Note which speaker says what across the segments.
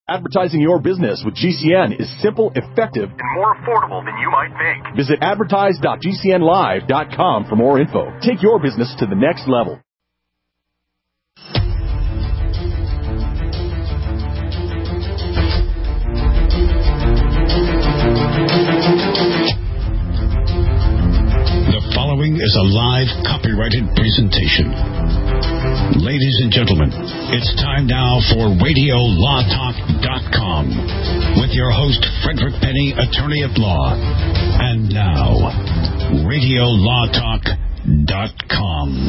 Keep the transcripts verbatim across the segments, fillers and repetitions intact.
Speaker 1: Advertising your business with G C N is simple, effective, and more affordable than you might think. Visit advertise dot g c n live dot com for more info. Take your business to the next level.
Speaker 2: The following is a live copyrighted presentation. Ladies and gentlemen, it's time now for radio law talk dot com with your host, Frederick Penny, attorney at law. And now, radio law talk dot com.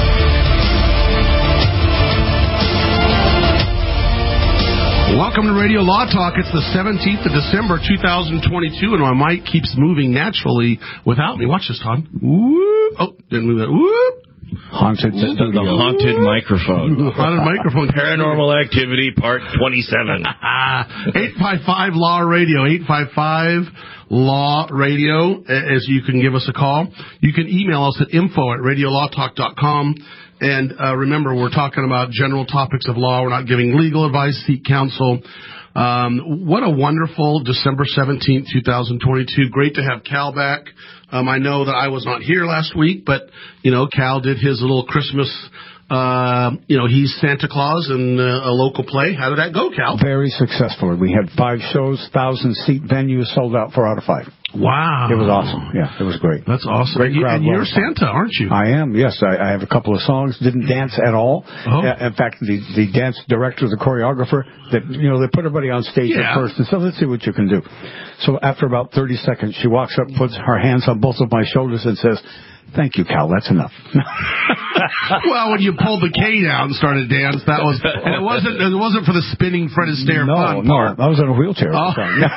Speaker 3: Welcome to Radio Law Talk. It's the seventeenth of December, two thousand twenty-two, and my mic keeps moving naturally without me. Watch this, Todd. Whoop. Oh, didn't move that. Whoop.
Speaker 4: Haunted
Speaker 3: Ooh,
Speaker 4: the haunted microphone.
Speaker 3: Haunted microphone.
Speaker 4: Paranormal Activity Part twenty-seven.
Speaker 3: eight five five Law Radio. eight five five Law Radio. As you can give us a call. You can email us at info at radio law talk dot com. And uh, remember, we're talking about general topics of law. We're not giving legal advice. Seek counsel. Um, what a wonderful December seventeenth, twenty twenty-two. Great to have Cal back. Um, I know that I was not here last week, but, you know, Cal did his little Christmas, uh, you know, he's Santa Claus in uh, a local play. How did that go, Cal?
Speaker 5: Very successful. We had five shows, thousand-seat venue, sold out four out of five.
Speaker 3: Wow.
Speaker 5: It was awesome. Yeah, it was great.
Speaker 3: That's awesome.
Speaker 5: Great crowd.
Speaker 3: And you're Santa, aren't you?
Speaker 5: I am, yes. I, I have a couple of songs. Didn't dance at all.
Speaker 3: Oh.
Speaker 5: Uh, in fact, the, the dance director, the choreographer, that you know, they put everybody on stage
Speaker 3: Yeah.
Speaker 5: at first and said, let's see what you can do. So after about thirty seconds, she walks up, puts her hands on both of my shoulders and says, thank you, Cal. That's enough.
Speaker 3: Well, when you pulled the cane out and started to dance, that was, and it wasn't, it wasn't for the spinning Fred Astaire
Speaker 5: no,
Speaker 3: fun
Speaker 5: no,
Speaker 3: part.
Speaker 5: I was in a wheelchair.
Speaker 3: Oh.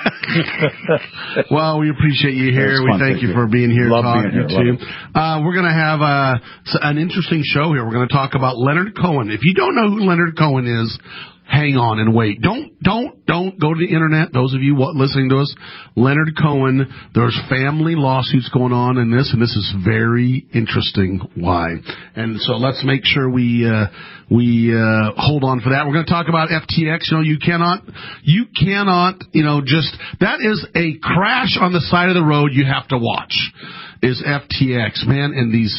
Speaker 3: Well, we appreciate you here. We
Speaker 5: fun,
Speaker 3: thank you
Speaker 5: you
Speaker 3: for being here.
Speaker 5: Love
Speaker 3: Todd,
Speaker 5: being here.
Speaker 3: you too. Uh, we're going to have uh, an interesting show here. We're going to talk about Leonard Cohen. If you don't know who Leonard Cohen is, hang on and wait. Don't, don't, don't go to the internet. Those of you listening to us, Leonard Cohen, there's family lawsuits going on in this, and this is very interesting why. And so let's make sure we, uh, we, uh, hold on for that. We're going to talk about F T X. You know, you cannot, you cannot, you know, just, that is a crash on the side of the road you have to watch, is F T X, man, and these,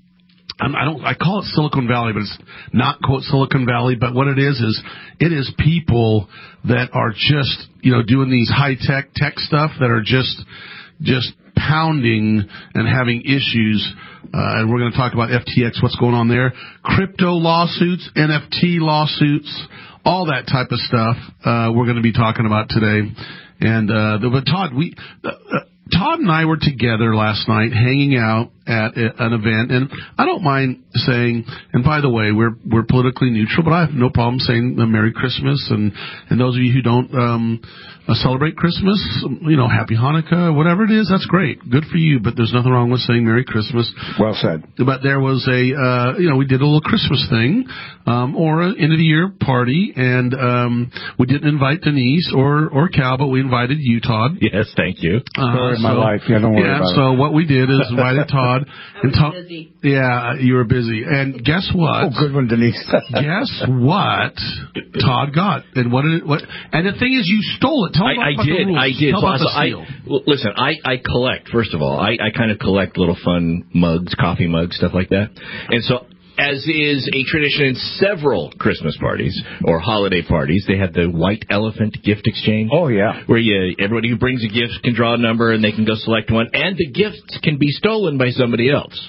Speaker 3: I don't. I call it Silicon Valley, but it's not quote Silicon Valley. But what it is is it is people that are just you know doing these high tech tech stuff that are just just pounding and having issues. Uh, and we're going to talk about F T X, what's going on there, crypto lawsuits, N F T lawsuits, all that type of stuff. Uh, we're going to be talking about today. And uh, but Todd, we. Uh, Todd and I were together last night hanging out at an event, and I don't mind saying, and by the way, we're we're politically neutral, but I have no problem saying uh, Merry Christmas, and, and those of you who don't um, uh, celebrate Christmas, you know, Happy Hanukkah, whatever it is, that's great. Good for you, but there's nothing wrong with saying Merry Christmas.
Speaker 5: Well said.
Speaker 3: But there was a, uh, you know, we did a little Christmas thing, um, or an end-of-the-year party, and um, we didn't invite Denise or, or Cal, but we invited you, Todd.
Speaker 4: Yes, thank you.
Speaker 3: Uh,
Speaker 5: Story of my
Speaker 3: so,
Speaker 5: life. Yeah, don't worry
Speaker 3: yeah,
Speaker 5: about
Speaker 3: so
Speaker 5: it.
Speaker 3: what we did is invited Todd.
Speaker 6: I
Speaker 3: and
Speaker 6: was
Speaker 3: Todd,
Speaker 6: busy.
Speaker 3: Yeah, you were busy. And guess what?
Speaker 5: Oh, good one, Denise.
Speaker 3: Guess what Todd got? And what did it, what? And the thing is, you stole it. Tell
Speaker 4: I,
Speaker 3: about,
Speaker 4: I
Speaker 3: about
Speaker 4: did.
Speaker 3: the rules.
Speaker 4: I did.
Speaker 3: Tell
Speaker 4: So,
Speaker 3: about
Speaker 4: so
Speaker 3: the
Speaker 4: I
Speaker 3: seal.
Speaker 4: l- listen. I, I collect. First of all, I, I kind of collect little fun mugs, coffee mugs, stuff like that. And so, as is a tradition in several Christmas parties or holiday parties, they have the white elephant gift exchange.
Speaker 5: Oh, yeah.
Speaker 4: Where you, everybody who brings a gift can draw a number and they can go select one, and the gifts can be stolen by somebody else.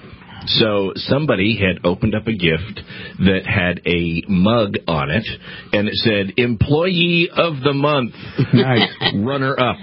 Speaker 4: So somebody had opened up a gift that had a mug on it, and it said, Employee of the Month,
Speaker 5: Nice.
Speaker 4: runner up.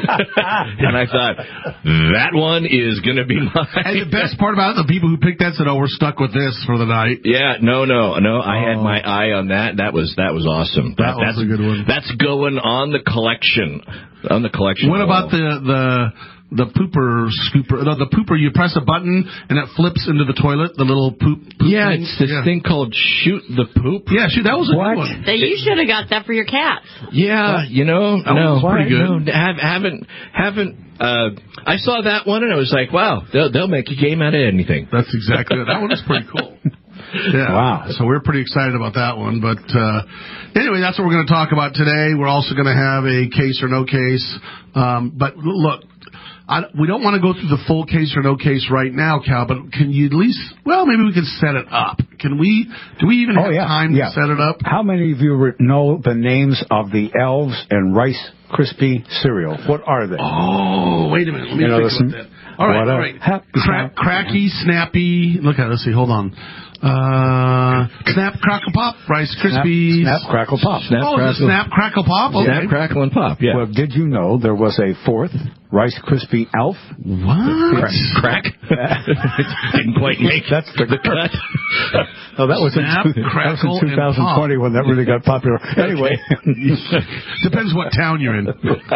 Speaker 4: And I thought, that one is going to be mine.
Speaker 3: And the best part about it, the people who picked that said, "Oh, we're stuck with this for the night."
Speaker 4: Yeah, no, no, no. I had my eye on that. That was that was awesome.
Speaker 3: That was
Speaker 4: that's,
Speaker 3: a good one.
Speaker 4: That's going on the collection. On the collection.
Speaker 3: What
Speaker 4: wall.
Speaker 3: about the the the pooper scooper? The, the pooper, you press a button and it flips into the toilet. The little poop. poop
Speaker 4: Yeah,
Speaker 3: thing?
Speaker 4: it's this
Speaker 3: yeah.
Speaker 4: thing called Shoot the Poop.
Speaker 3: Yeah, shoot, that was a
Speaker 5: What?
Speaker 3: good one.
Speaker 6: So you should have got that for your cats.
Speaker 4: Yeah, you know,
Speaker 3: That
Speaker 4: no,
Speaker 3: was pretty good.
Speaker 4: No, have, haven't, haven't. Uh, I saw that one and I was like, wow, they'll, they'll make a game out of anything.
Speaker 3: That's exactly it. That one was pretty cool. Yeah.
Speaker 5: Wow.
Speaker 3: So we're pretty excited about that one. But uh, anyway, that's what we're going to talk about today. We're also going to have a case or no case. Um, but look, I, we don't want to go through the full case or no case right now, Cal, but can you at least, well, maybe we can set it up. Can we, do we even
Speaker 5: Oh,
Speaker 3: have
Speaker 5: yeah.
Speaker 3: time
Speaker 5: Yeah.
Speaker 3: to set it up?
Speaker 5: How many of you re- know the names of the elves in Rice Krispie cereal? What are they?
Speaker 3: Oh, wait a minute. Let me
Speaker 5: You know,
Speaker 3: think
Speaker 5: listen,
Speaker 3: about that. All right,
Speaker 5: what a
Speaker 3: all right.
Speaker 5: happy
Speaker 3: Cra-
Speaker 5: time.
Speaker 3: cracky, snappy. Look at it. Let's see. Hold on. Uh, snap, crackle, pop. Rice Krispies.
Speaker 5: Snap, snap, crackle, pop.
Speaker 4: Snap,
Speaker 3: oh,
Speaker 4: crackle.
Speaker 3: is it snap, crackle, pop? Okay.
Speaker 4: Snap, crackle, and pop. Yeah.
Speaker 5: Well, did you know there was a fourth Rice Krispie elf?
Speaker 3: What?
Speaker 4: Crack. Didn't quite make
Speaker 5: That's the,
Speaker 4: the cut.
Speaker 5: Oh, that was
Speaker 3: Snap,
Speaker 5: in, that was
Speaker 3: crackle,
Speaker 5: in twenty twenty
Speaker 3: and
Speaker 5: when that really got popular. Anyway.
Speaker 3: Depends what town you're in.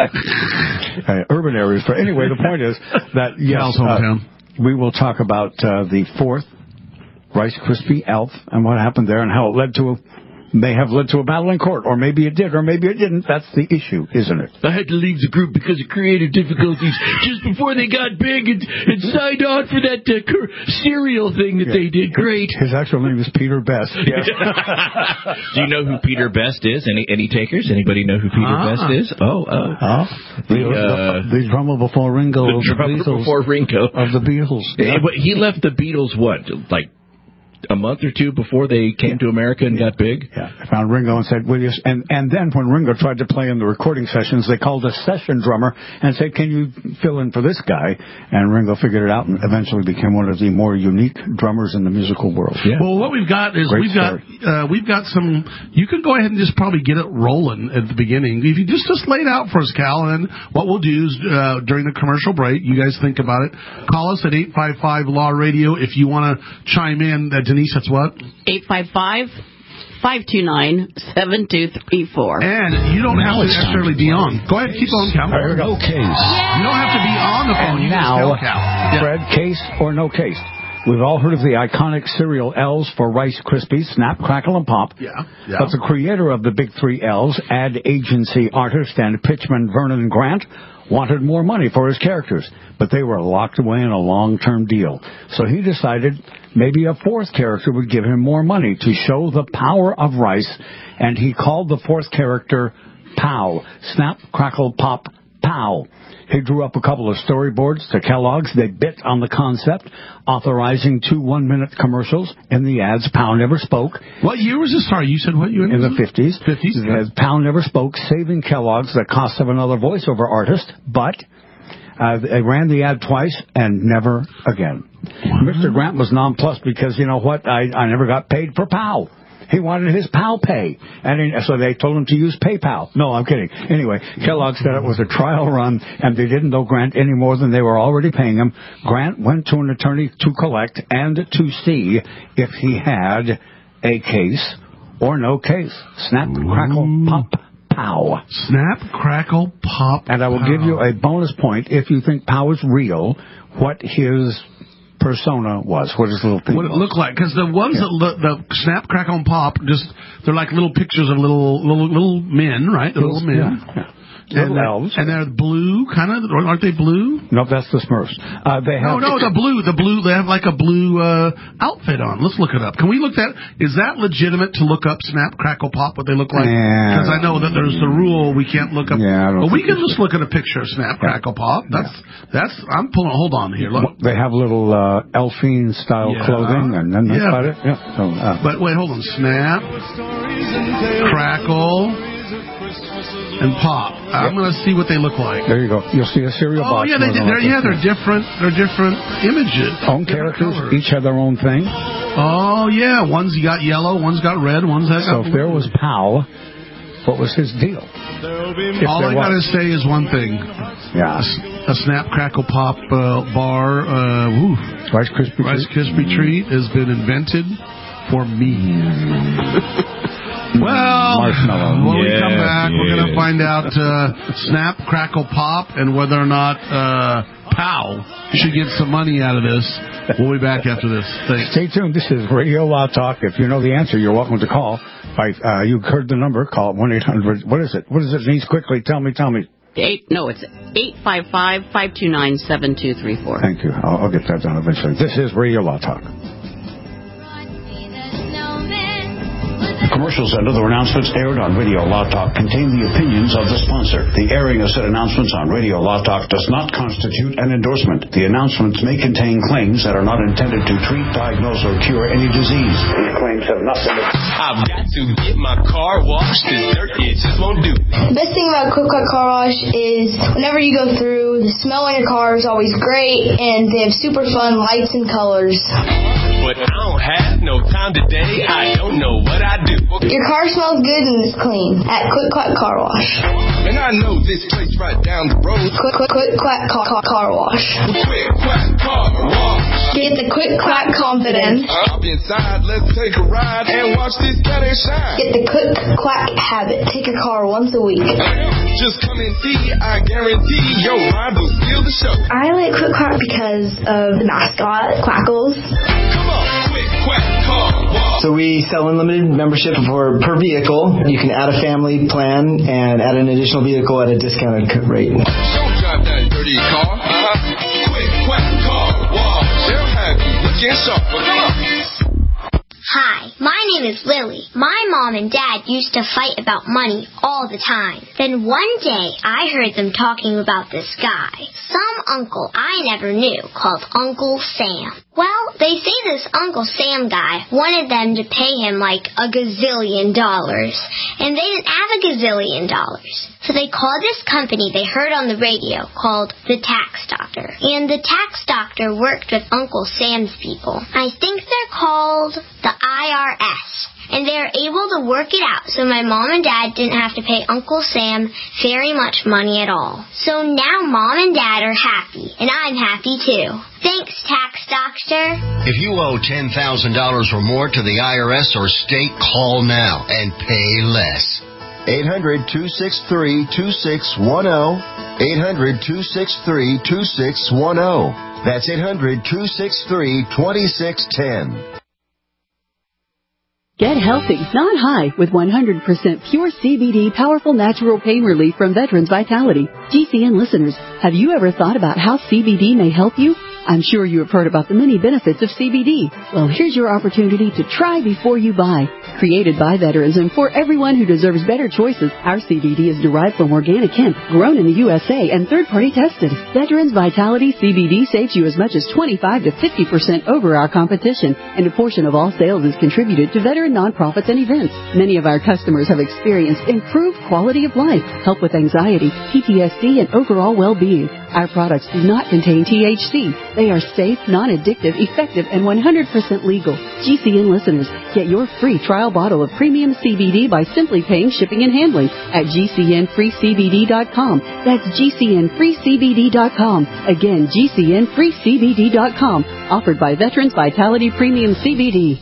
Speaker 5: uh, urban areas. But anyway, the point is that, yes,
Speaker 3: Cal's hometown.
Speaker 5: uh, we will talk about uh, the fourth Rice Krispie elf and what happened there and how it led to a, may have led to a battle in court, or maybe it did, or maybe it didn't. That's the issue, isn't it?
Speaker 4: I had to leave the group because of creative difficulties just before they got big and, and signed on for that uh, cur- cereal thing that
Speaker 5: Yeah.
Speaker 4: they did. Great.
Speaker 5: His actual name is Peter Best. Yes.
Speaker 4: Do you know who Peter Best is? Any any takers? Anybody know who Peter
Speaker 3: Ah.
Speaker 4: Best is? Oh, oh.
Speaker 5: Huh?
Speaker 4: The,
Speaker 5: The,
Speaker 4: uh,
Speaker 5: the drummer before Ringo
Speaker 4: the
Speaker 5: of the
Speaker 4: drummer
Speaker 5: Beatles.
Speaker 4: before Ringo.
Speaker 5: Of the Beatles.
Speaker 4: Eh, but he left the Beatles, what, like a month or two before they came to America and got big?
Speaker 5: Yeah, I found Ringo and said, "Will you?" And and then when Ringo tried to play in the recording sessions, they called a session drummer and said, "Can you fill in for this guy?" And Ringo figured it out and eventually became one of the more unique drummers in the musical world.
Speaker 4: Yeah.
Speaker 3: Well, what we've got is
Speaker 5: Great
Speaker 3: we've got uh, we've got some. You can go ahead and just probably get it rolling at the beginning. If you just just lay it out for us, Cal, and what we'll do is uh, during the commercial break, you guys think about it. Call us at eight five five Law Radio if you want to chime in. Uh, Denise, that's what.
Speaker 6: eight five five, five two nine, seven two three four.
Speaker 3: And you don't
Speaker 2: Now
Speaker 3: have to
Speaker 2: it's time
Speaker 3: necessarily
Speaker 2: to
Speaker 3: be
Speaker 2: play.
Speaker 3: on. Go ahead, keep on, Cal.
Speaker 5: Here we go.
Speaker 2: No case.
Speaker 3: You don't have to be on the phone.
Speaker 5: And
Speaker 3: You
Speaker 5: now,
Speaker 3: just tell Cal. Yeah.
Speaker 5: Fred, case or no case? We've all heard of the iconic cereal elves for Rice Krispies, Snap, Crackle, and Pop.
Speaker 3: Yeah, yeah.
Speaker 5: But the creator of the big three elves, ad agency artist and pitchman Vernon Grant, wanted more money for his characters, but they were locked away in a long-term deal. So he decided maybe a fourth character would give him more money to show the power of Rice, and he called the fourth character Pow. Snap, Crackle, Pop, Pow. He drew up a couple of storyboards to Kellogg's. They bit on the concept, authorizing two one-minute commercials. In the ads, Pow never spoke.
Speaker 3: What year was this? Sorry, you said what year?
Speaker 5: In the fifties.
Speaker 3: fifties.
Speaker 5: Uh, Pow never spoke, saving Kellogg's the cost of another voiceover artist, but uh, they ran the ad twice and never again. Mister Grant was nonplussed because, you know what, I, I never got paid for Pow. He wanted his Pow pay, and he, so they told him to use PayPal. No, I'm kidding. Anyway, Kellogg said it was a trial run, and they didn't owe Grant any more than they were already paying him. Grant went to an attorney to collect and to see if he had a case or no case. Snap, crackle, pop, pow.
Speaker 3: Snap, crackle, pop.
Speaker 5: And I will
Speaker 3: pow.
Speaker 5: give you a bonus point if you think Pow is real, what his persona was, what his little thing
Speaker 3: What it
Speaker 5: was.
Speaker 3: looked like, because the ones
Speaker 5: Yeah.
Speaker 3: that look, the snap, crackle, and pop, just they're like little pictures of little little little men, right? The little men.
Speaker 5: Yeah, yeah.
Speaker 3: And,
Speaker 5: Little
Speaker 3: they're,
Speaker 5: elves.
Speaker 3: and they're blue, kind of, or aren't they blue?
Speaker 5: No, that's the Smurfs. Uh, they
Speaker 3: No,
Speaker 5: have
Speaker 3: no, the blue, the blue. They have like a blue uh, outfit on. Let's look it up. Can we look that? Is that legitimate to look up Snap, Crackle, Pop? What they look like?
Speaker 5: Yeah.
Speaker 3: Because I know that there's the rule we can't look up.
Speaker 5: Yeah, I don't
Speaker 3: but we
Speaker 5: think
Speaker 3: can just look at a picture of Snap, Crackle, Pop. That's that's. I'm pulling. Hold on here. Look.
Speaker 5: They have little uh, Elfine style
Speaker 3: Yeah.
Speaker 5: clothing, and then that's
Speaker 3: Yeah.
Speaker 5: about it. Yeah. So, uh,
Speaker 3: But wait, hold on. Snap, Crackle, and Pop. I'm going to see what they look like.
Speaker 5: there you go. You'll see a cereal
Speaker 3: Oh
Speaker 5: box.
Speaker 3: yeah, they,
Speaker 5: more than
Speaker 3: they're
Speaker 5: likely.
Speaker 3: yeah they're different. They're different images.
Speaker 5: Own
Speaker 3: Different
Speaker 5: characters,
Speaker 3: colors.
Speaker 5: each have their own thing.
Speaker 3: Oh yeah, one's got yellow, one's got red, one's got.
Speaker 5: So if there was Pow, what was his deal? If
Speaker 3: All
Speaker 5: there
Speaker 3: I gotta
Speaker 5: was.
Speaker 3: say is one thing:
Speaker 5: Yeah.
Speaker 3: a Snap Crackle Pop uh, bar, uh, woo,
Speaker 5: Rice Krispie
Speaker 3: Rice
Speaker 5: treat?
Speaker 3: Krispie treat has been invented for me. Well,
Speaker 5: Marshmallow.
Speaker 3: when we
Speaker 4: Yes,
Speaker 3: come back, we're
Speaker 4: yes.
Speaker 3: gonna find out uh, Snap Crackle Pop and whether or not uh, Pow should get some money out of this. We'll be back after this. Thanks.
Speaker 5: Stay tuned. This is Radio Law Talk. If you know the answer, you're welcome to call. By, uh, you heard the number. Call one eight hundred. What is it? What is it, Denise? Quickly, tell me, tell me.
Speaker 6: Eight, no, it's eight five five, five two nine, seven two three four.
Speaker 5: Thank you. I'll, I'll get that done eventually. This is Radio Law Talk.
Speaker 2: Commercials and other announcements aired on Radio Law Talk contain the opinions of the sponsor. The airing of said announcements on Radio Law Talk does not constitute an endorsement. The announcements may contain claims that are not intended to treat, diagnose, or cure any disease. These claims have not been...
Speaker 7: I've got to get my car washed. This dirt, it just won't do.
Speaker 8: The best thing about Quick Quack Car Wash is whenever you go through, the smell in your car is always great, and they have super fun lights and colors.
Speaker 7: But I don't have no time today. I don't know what I do.
Speaker 8: Your car smells good and is clean at Quick Quack Car Wash.
Speaker 7: And I know this place right down the road.
Speaker 8: Quick Quick Quick Quack Car, car, car Wash.
Speaker 7: Quick Quack Car Wash.
Speaker 8: Get the Quick Quack confidence.
Speaker 7: Hop inside, let's take a ride and watch this cat shine.
Speaker 8: Get the Quick Quack habit. Take your car once a week.
Speaker 7: Just come and see. I guarantee your ride will steal the show.
Speaker 8: I like Quick Quack because of the mascot, Quackles.
Speaker 7: Come on, Quick Quack Car Wash.
Speaker 9: So we sell unlimited membership for per vehicle. You can add a family plan and add an additional vehicle at a discounted rate.
Speaker 7: Don't drive that dirty car. Uh-huh. Quick Quack Car Wash. They'll have you looking sharp. Well, come on.
Speaker 10: Hi, my name is Lily. My mom and dad used to fight about money all the time. Then one day, I heard them talking about this guy, some uncle I never knew, called Uncle Sam. Well, they say this Uncle Sam guy wanted them to pay him like a gazillion dollars, and they didn't have a gazillion dollars. So they called this company they heard on the radio called the Tax Doctor. And the Tax Doctor worked with Uncle Sam's people. I think they're called the I R S. And they were able to work it out so my mom and dad didn't have to pay Uncle Sam very much money at all. So now mom and dad are happy, and I'm happy too. Thanks, Tax Doctor.
Speaker 11: If you owe ten thousand dollars or more to the I R S or state, call now and pay less.
Speaker 12: eight hundred, two six three, two six one zero. eight hundred, two six three, two six one zero. That's eight hundred, two six three, two six one zero.
Speaker 13: Get healthy, not high, with one hundred percent pure C B D powerful natural pain relief from Veterans Vitality. G C N listeners, have you ever thought about how C B D may help you? I'm sure you have heard about the many benefits of C B D. Well, here's your opportunity to try before you buy. Created by veterans and for everyone who deserves better choices, our C B D is derived from organic hemp, grown in the U S A, and third-party tested. Veterans Vitality C B D saves you as much as twenty-five to fifty percent over our competition, and a portion of all sales is contributed to veteran nonprofits and events. Many of our customers have experienced improved quality of life, help with anxiety, P T S D, and overall well-being. Our products do not contain T H C. They are safe, non-addictive, effective, and one hundred percent legal. G C N listeners, get your free trial bottle of premium C B D by simply paying shipping and handling at G C N free C B D dot com. That's G C N free C B D dot com. Again, G C N free C B D dot com. Offered by Veterans Vitality Premium C B D.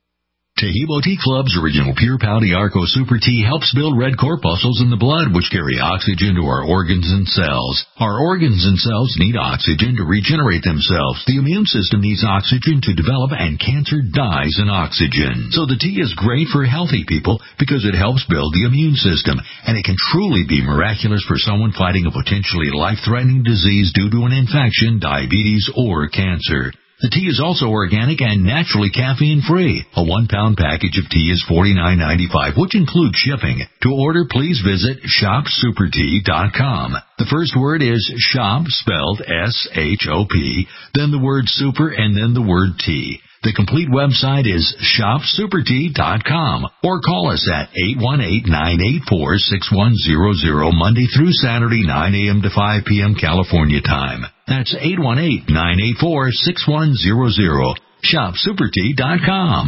Speaker 14: Taheebo Tea Club's original Pure Pouty Arco Super Tea helps build red corpuscles in the blood, which carry oxygen to our organs and cells. Our organs and cells need oxygen to regenerate themselves. The immune system needs oxygen to develop, and cancer dies in oxygen. So the tea is great for healthy people because it helps build the immune system, and it can truly be miraculous for someone fighting a potentially life-threatening disease due to an infection, diabetes, or cancer. The tea is also organic and naturally caffeine-free. A one-pound package of tea is forty-nine ninety-five, which includes shipping. To order, please visit shop super tea dot com. The first word is shop, spelled S H O P, then the word super, and then the word tea. The complete website is shop super tea dot com, or call us at eight one eight, nine eight four, six one zero zero Monday through Saturday, nine a.m. to five p.m. California time. That's eight one eight, nine eight four, six one zero zero. shop super tea dot com.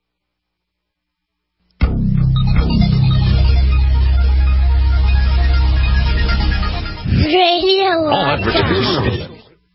Speaker 10: Radio.
Speaker 14: All advertisers.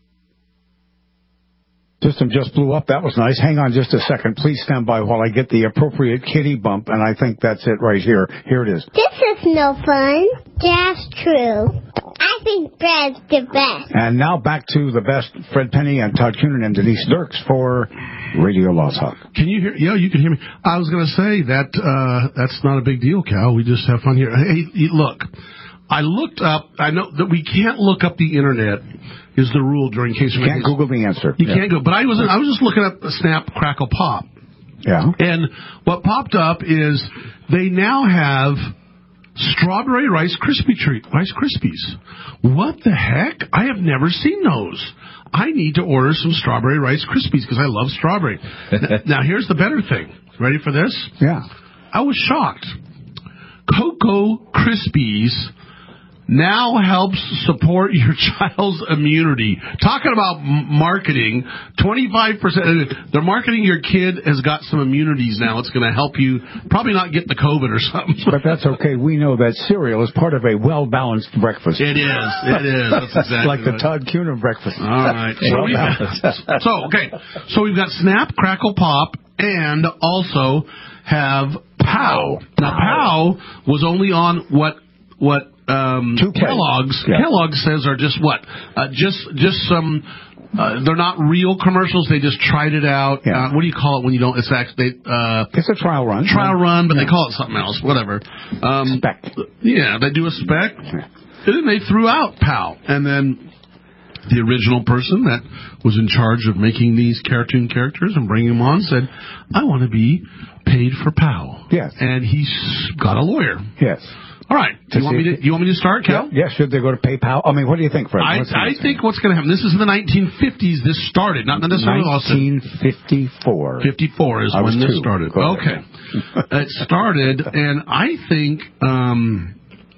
Speaker 5: System just blew up. That was nice. Hang on just a second. Please stand by while I get the appropriate kitty bump, and I think that's it right here. Here it is.
Speaker 10: This is no fun. That's true. I think Fred's the best.
Speaker 5: And now back to the best, Fred Penny and Todd Coonan and Denise Dirks for Radio Law Talk.
Speaker 3: Can you hear? Yeah, you can hear me. I was going to say that uh, that's not a big deal, Cal. We just have fun here. Hey, look. I looked up, I know that we can't look up the internet is the rule during case of...
Speaker 5: You can't Google the answer.
Speaker 3: You
Speaker 5: yeah.
Speaker 3: can't go, but I was I was just looking up Snap, Crackle, Pop.
Speaker 5: Yeah.
Speaker 3: And what popped up is they now have strawberry Rice Krispie treat, Rice Krispies. What the heck? I have never seen those. I need to order some strawberry Rice Krispies because I love strawberry. Now, here's the better thing. Ready for this?
Speaker 5: Yeah.
Speaker 3: I was shocked. Cocoa Krispies now helps support your child's immunity. Talking about m- marketing, twenty-five percent. They're marketing your kid has got some immunities now. It's going to help you probably not get the COVID or something.
Speaker 5: But that's okay. We know that cereal is part of a well-balanced breakfast.
Speaker 3: It is. It is. That's exactly
Speaker 5: like the
Speaker 3: right.
Speaker 5: Todd Kuhner breakfast.
Speaker 3: All right. So, we've got, so, okay. So we've got Snap, Crackle, Pop, and also have Pow. Now, Pow was only on what what um, Kellogg's yeah. Kellogg's says are just what uh, just just some. Uh, they're not real commercials. They just tried it out.
Speaker 5: Yeah.
Speaker 3: Uh, what do you call it when you don't? It's actually uh,
Speaker 5: it's a trial run.
Speaker 3: Trial run, but
Speaker 5: yeah.
Speaker 3: they call it something else. Whatever. Um,
Speaker 5: spec.
Speaker 3: Yeah, they do a spec, yeah. and then they threw out Pow, and then the original person that was in charge of making these cartoon characters and bringing them on said, "I want to be paid for Pow."
Speaker 5: Yes,
Speaker 3: and he's got a lawyer.
Speaker 5: Yes.
Speaker 3: All right. Do you want me to? You want me to start, Cal?
Speaker 5: Yeah. yeah. Should they go to PayPal? I mean, what do you think, Fred?
Speaker 3: I, I think what's going to happen. This is in the nineteen fifties. This started, not necessarily
Speaker 5: nineteen fifty-four.
Speaker 3: fifty-four is
Speaker 5: I
Speaker 3: when this
Speaker 5: two.
Speaker 3: started.
Speaker 5: Go
Speaker 3: okay. It started, and I think. Um,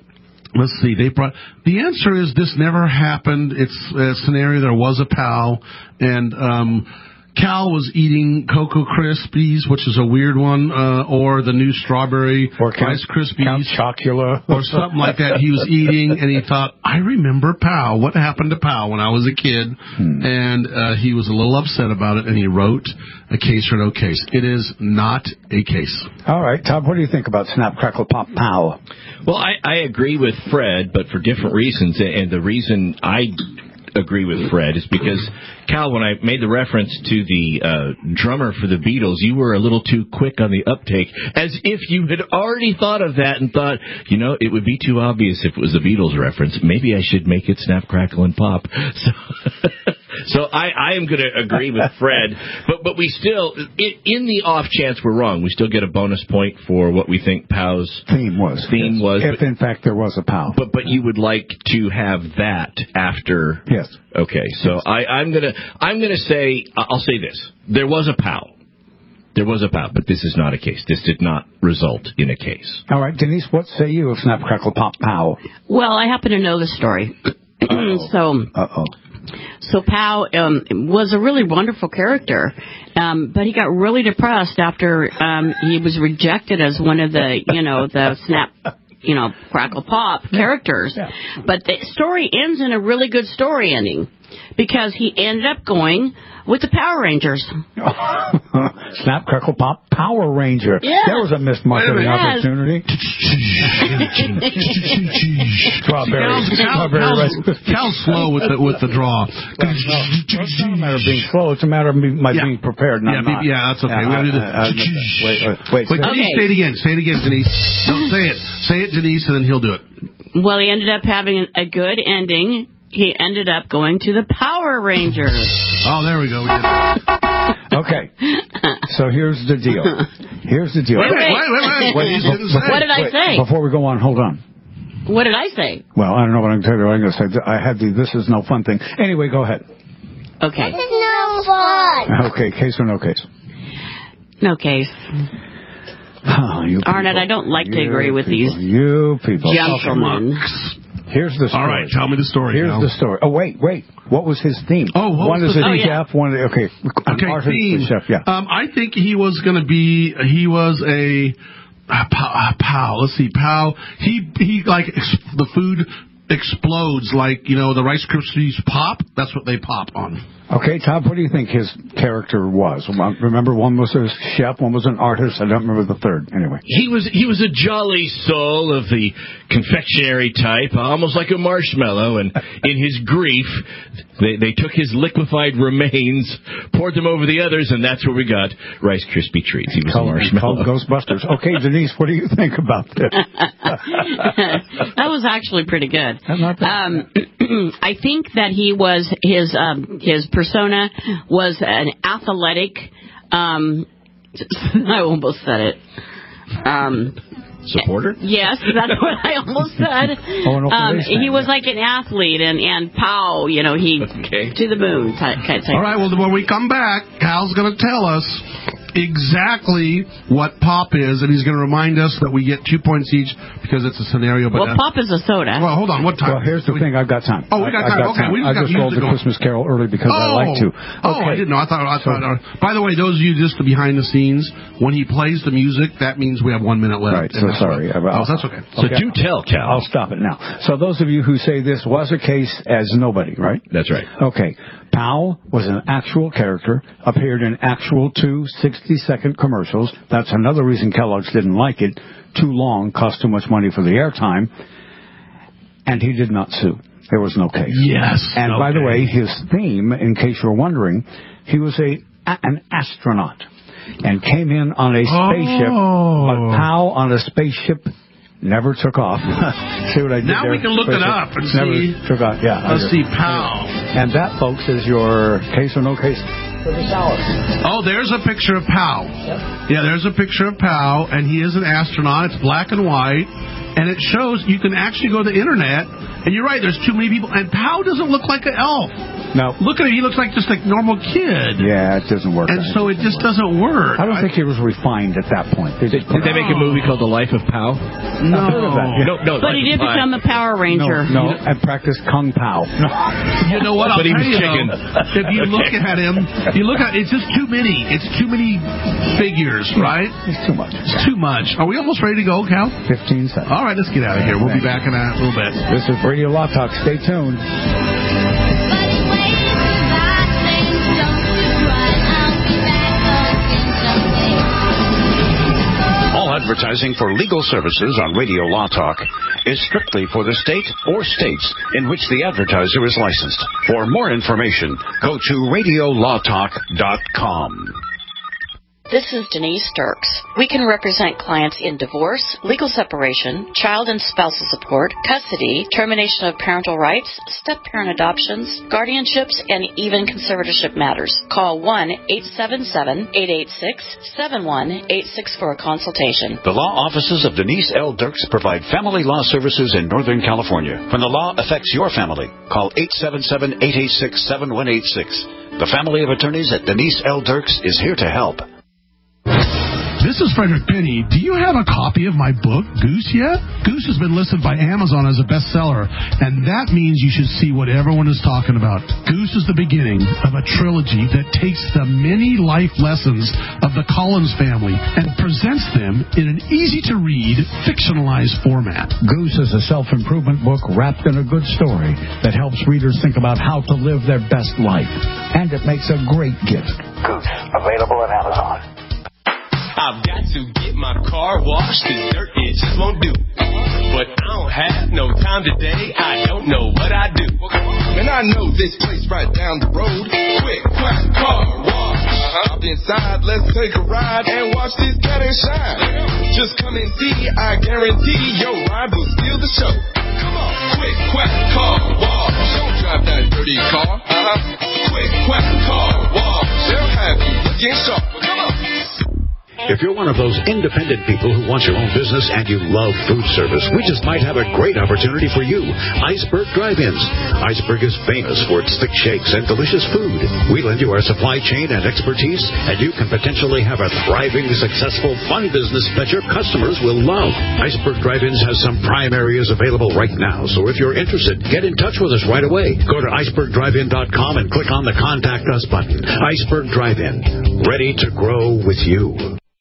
Speaker 3: let's see. They brought. The answer is this never happened. It's a scenario. There was a pal, and. Um, Cal was eating Cocoa Krispies, which is a weird one, uh, or the new strawberry
Speaker 5: or Count,
Speaker 3: Rice Krispies.
Speaker 5: Count Chocula.
Speaker 3: Or something like that he was eating, and he thought, I remember Pow. What happened to Pow when I was a kid? Hmm. And uh, he was a little upset about it, and he wrote a case or no case. It is not a case.
Speaker 5: All right, Tom, what do you think about Snap, Crackle, Pop, Pow?
Speaker 4: Well, I, I agree with Fred, but for different reasons, and the reason I agree with Fred is because, Cal, when I made the reference to the uh, drummer for the Beatles, you were a little too quick on the uptake, as if you had already thought of that and thought, you know, it would be too obvious if it was a Beatles reference. Maybe I should make it Snap, Crackle, and Pop. So, so I, I am going to agree with Fred, but but we still, in, in the off chance we're wrong, we still get a bonus point for what we think Pow's
Speaker 5: theme was.
Speaker 4: Theme
Speaker 5: yes.
Speaker 4: was,
Speaker 5: if
Speaker 4: but,
Speaker 5: in fact there was a Pow.
Speaker 4: But but you would like to have that after.
Speaker 5: Yes.
Speaker 4: Okay, so
Speaker 5: yes.
Speaker 4: I, I'm gonna I'm gonna say I'll say this: there was a Pow, there was a Pow, but this is not a case. This did not result in a case.
Speaker 5: All right, Denise, what say you of Snap, Crackle, Pop, Pow?
Speaker 6: Well, I happen to know the story, so.
Speaker 5: Uh oh.
Speaker 6: So Pow um, was a really wonderful character, um, but he got really depressed after um, he was rejected as one of the, you know, the Snap, you know, Crackle Pop characters.
Speaker 5: Yeah.
Speaker 6: But the story ends in a really good story ending because he ended up going with the Power Rangers.
Speaker 5: Snap, Crackle, Pop, Power Ranger.
Speaker 6: Yes.
Speaker 5: There was a missed marketing
Speaker 6: yes.
Speaker 5: opportunity. Strawberry. Strawberry.
Speaker 3: Cal's, Cal's slow with the with the draw.
Speaker 5: Well, no, it's not a matter of being slow. It's a matter of me, my
Speaker 3: yeah.
Speaker 5: being prepared.
Speaker 3: Yeah,
Speaker 5: not.
Speaker 3: yeah, that's okay.
Speaker 5: Uh,
Speaker 3: we gotta do
Speaker 5: uh, uh, wait, wait, wait.
Speaker 3: wait Denise,
Speaker 6: okay.
Speaker 3: say it again. Say it again, Denise. No, say it. Say it, Denise, and then he'll do it.
Speaker 6: Well, he ended up having a good ending. He ended up going to the Power Rangers.
Speaker 3: Oh, there we go. We did it.
Speaker 5: Okay. So here's the deal. Here's the deal.
Speaker 3: Wait, wait, wait, wait. wait. He didn't say.
Speaker 6: What did I
Speaker 5: wait,
Speaker 6: say?
Speaker 5: Before we go on, hold on.
Speaker 6: What did I say?
Speaker 5: Well, I don't know what I'm going to tell you. I'm going to say I had the this is no fun thing. Anyway, go ahead.
Speaker 6: Okay.
Speaker 10: This is no fun.
Speaker 5: Okay, case or no case?
Speaker 6: No case.
Speaker 5: Oh, you
Speaker 6: Arnett, I don't like to
Speaker 5: you
Speaker 6: agree with
Speaker 5: people.
Speaker 6: these
Speaker 5: You people.
Speaker 6: gentlemen.
Speaker 5: Here's the story.
Speaker 3: All right, tell me the story.
Speaker 5: Here's
Speaker 3: now.
Speaker 5: the story. Oh, wait, wait. What was his theme?
Speaker 3: Oh, what
Speaker 5: one
Speaker 3: was
Speaker 5: is
Speaker 3: the
Speaker 5: a
Speaker 6: theme?
Speaker 5: chef, one okay.
Speaker 3: Okay,
Speaker 5: Arthur's
Speaker 3: theme.
Speaker 5: the chef, yeah.
Speaker 3: Um, I think he was going to be. He was a. Uh, pow, uh, pow. Let's see. Pow. He he like ex- the food explodes like you know the Rice Krispies pop. That's what they pop on.
Speaker 5: Okay, Tom, what do you think his character was? Remember, one was a chef, one was an artist. I don't remember the third. Anyway,
Speaker 4: he was he was a jolly soul of the confectionery type, almost like a marshmallow. And in his grief, they they took his liquefied remains, poured them over the others, and that's where we got Rice Krispie treats. He was
Speaker 5: called,
Speaker 4: a marshmallow.
Speaker 5: Called Ghostbusters. Okay, Denise, what do you think about this?
Speaker 6: That was actually pretty good.
Speaker 5: Not bad.
Speaker 6: Um, I think that he was his um, his persona was an athletic, um, I almost said it. Um,
Speaker 4: Supporter?
Speaker 6: Yes, that's what I almost said.
Speaker 5: Oh, an
Speaker 6: um,
Speaker 5: fan.
Speaker 6: he was like an athlete, and, and pow, you know, he
Speaker 4: okay.
Speaker 6: to the moon. Type, type.
Speaker 3: All right, well, when we come back, Cal's going to tell us exactly what pop is, and he's going to remind us that we get two points each because it's a scenario. But
Speaker 6: well, pop is a soda.
Speaker 3: Well, hold on. What time?
Speaker 5: Well, here's the thing. I've got time.
Speaker 3: Oh, we got
Speaker 5: I,
Speaker 3: time.
Speaker 5: I've got
Speaker 3: Okay,
Speaker 5: time.
Speaker 3: we
Speaker 5: I
Speaker 3: just got
Speaker 5: just rolled the
Speaker 3: music
Speaker 5: Christmas Carol early because
Speaker 3: oh.
Speaker 5: I like to.
Speaker 3: Oh,
Speaker 5: Okay.
Speaker 3: I didn't know. I thought. I thought. Uh, by the way, those of you just the behind the scenes, when he plays the music, that means we have one minute left.
Speaker 5: Right. So sorry.
Speaker 3: What, oh, that's okay.
Speaker 4: So
Speaker 5: okay.
Speaker 4: do tell, Cal.
Speaker 5: I'll stop it now. So those of you who say this was a case as nobody, right?
Speaker 4: That's right.
Speaker 5: Okay. Powell was an actual character, appeared in actual two sixty-second commercials. That's another reason Kellogg's didn't like it. Too long, cost too much money for the airtime. And he did not sue. There was no case.
Speaker 3: Yes.
Speaker 5: And
Speaker 3: okay.
Speaker 5: by the way, his theme, in case you're wondering, he was a an astronaut and came in on a spaceship.
Speaker 3: Oh.
Speaker 5: But Powell on a spaceship never took off. See what I did
Speaker 3: now
Speaker 5: there?
Speaker 3: we can look
Speaker 5: Spaceship.
Speaker 3: it up and
Speaker 5: never
Speaker 3: see.
Speaker 5: Took off. Yeah.
Speaker 3: Let's see, Powell.
Speaker 5: And that, folks, is your case or no case for this hour.
Speaker 3: Oh, there's a picture of Powell.
Speaker 5: Yep.
Speaker 3: Yeah, there's a picture of Powell, and he is an astronaut. It's black and white, and it shows you can actually go to the internet. And you're right, there's too many people. And Powell doesn't look like an elf.
Speaker 5: No.
Speaker 3: Look at him. He looks like just a normal kid.
Speaker 5: Yeah, it doesn't work.
Speaker 3: And so it just doesn't work.
Speaker 5: I don't think he was refined at that point. They
Speaker 4: did did they make a movie called The Life of Powell?
Speaker 3: No.
Speaker 4: No, no.
Speaker 6: But he did become a Power Ranger.
Speaker 5: No, no, and practiced Kung Pao. No.
Speaker 3: You know what? I'll
Speaker 4: But he
Speaker 3: tell
Speaker 4: was
Speaker 3: you,
Speaker 4: chicken.
Speaker 3: though, if you look at him, you look at it's just too many. It's too many figures, right?
Speaker 5: It's too much.
Speaker 3: It's too much. Are we almost ready to go, Cal?
Speaker 5: Fifteen seconds.
Speaker 3: All right, let's get out of here. We'll be back in a little bit.
Speaker 5: This is Radio Law Talk. Stay tuned.
Speaker 2: All advertising for legal services on Radio Law Talk is strictly for the state or states in which the advertiser is licensed. For more information, go to radio law talk dot com.
Speaker 15: This is Denise Dirks. We can represent clients in divorce, legal separation, child and spousal support, custody, termination of parental rights, step-parent adoptions, guardianships, and even conservatorship matters. Call one eight seven seven, eight eight six, seven one eight six for a consultation.
Speaker 2: The law offices of Denise L. Dirks provide family law services in Northern California. When the law affects your family, call eight seven seven, eight eight six, seven one eight six. The family of attorneys at Denise L. Dirks is here to help.
Speaker 3: This is Frederick Penny. Do you have a copy of my book, Goose, yet? Goose has been listed by Amazon as a bestseller, and that means you should see what everyone is talking about. Goose is the beginning of a trilogy that takes the many life lessons of the Collins family and presents them in an easy-to-read, fictionalized format.
Speaker 5: Goose is a self-improvement book wrapped in a good story that helps readers think about how to live their best life. And it makes a great gift.
Speaker 16: Goose, available at Amazon.
Speaker 17: I've got to get my car washed, the dirt it just won't do. But I don't have no time today, I don't know what I do.
Speaker 7: And I know this place right down the road. Quick, quack, car wash. Uh-huh. Hop inside, let's take a ride and watch this cat and shine. Just come and see, I guarantee your ride will steal the show. Come on, quick, quack, car wash. Don't drive that dirty car. Uh-huh. Quick, quack, car wash. They'll have you looking sharp. Come on.
Speaker 2: If you're one of those independent people who want your own business and you love food service, we just might have a great opportunity for you. Iceberg Drive-Ins. Iceberg is famous for its thick shakes and delicious food. We lend you our supply chain and expertise, and you can potentially have a thriving, successful, fun business that your customers will love. Iceberg Drive-Ins has some prime areas available right now, so if you're interested, get in touch with us right away. Go to iceberg drive in dot com and click on the Contact Us button. Iceberg Drive-In, ready to grow with you.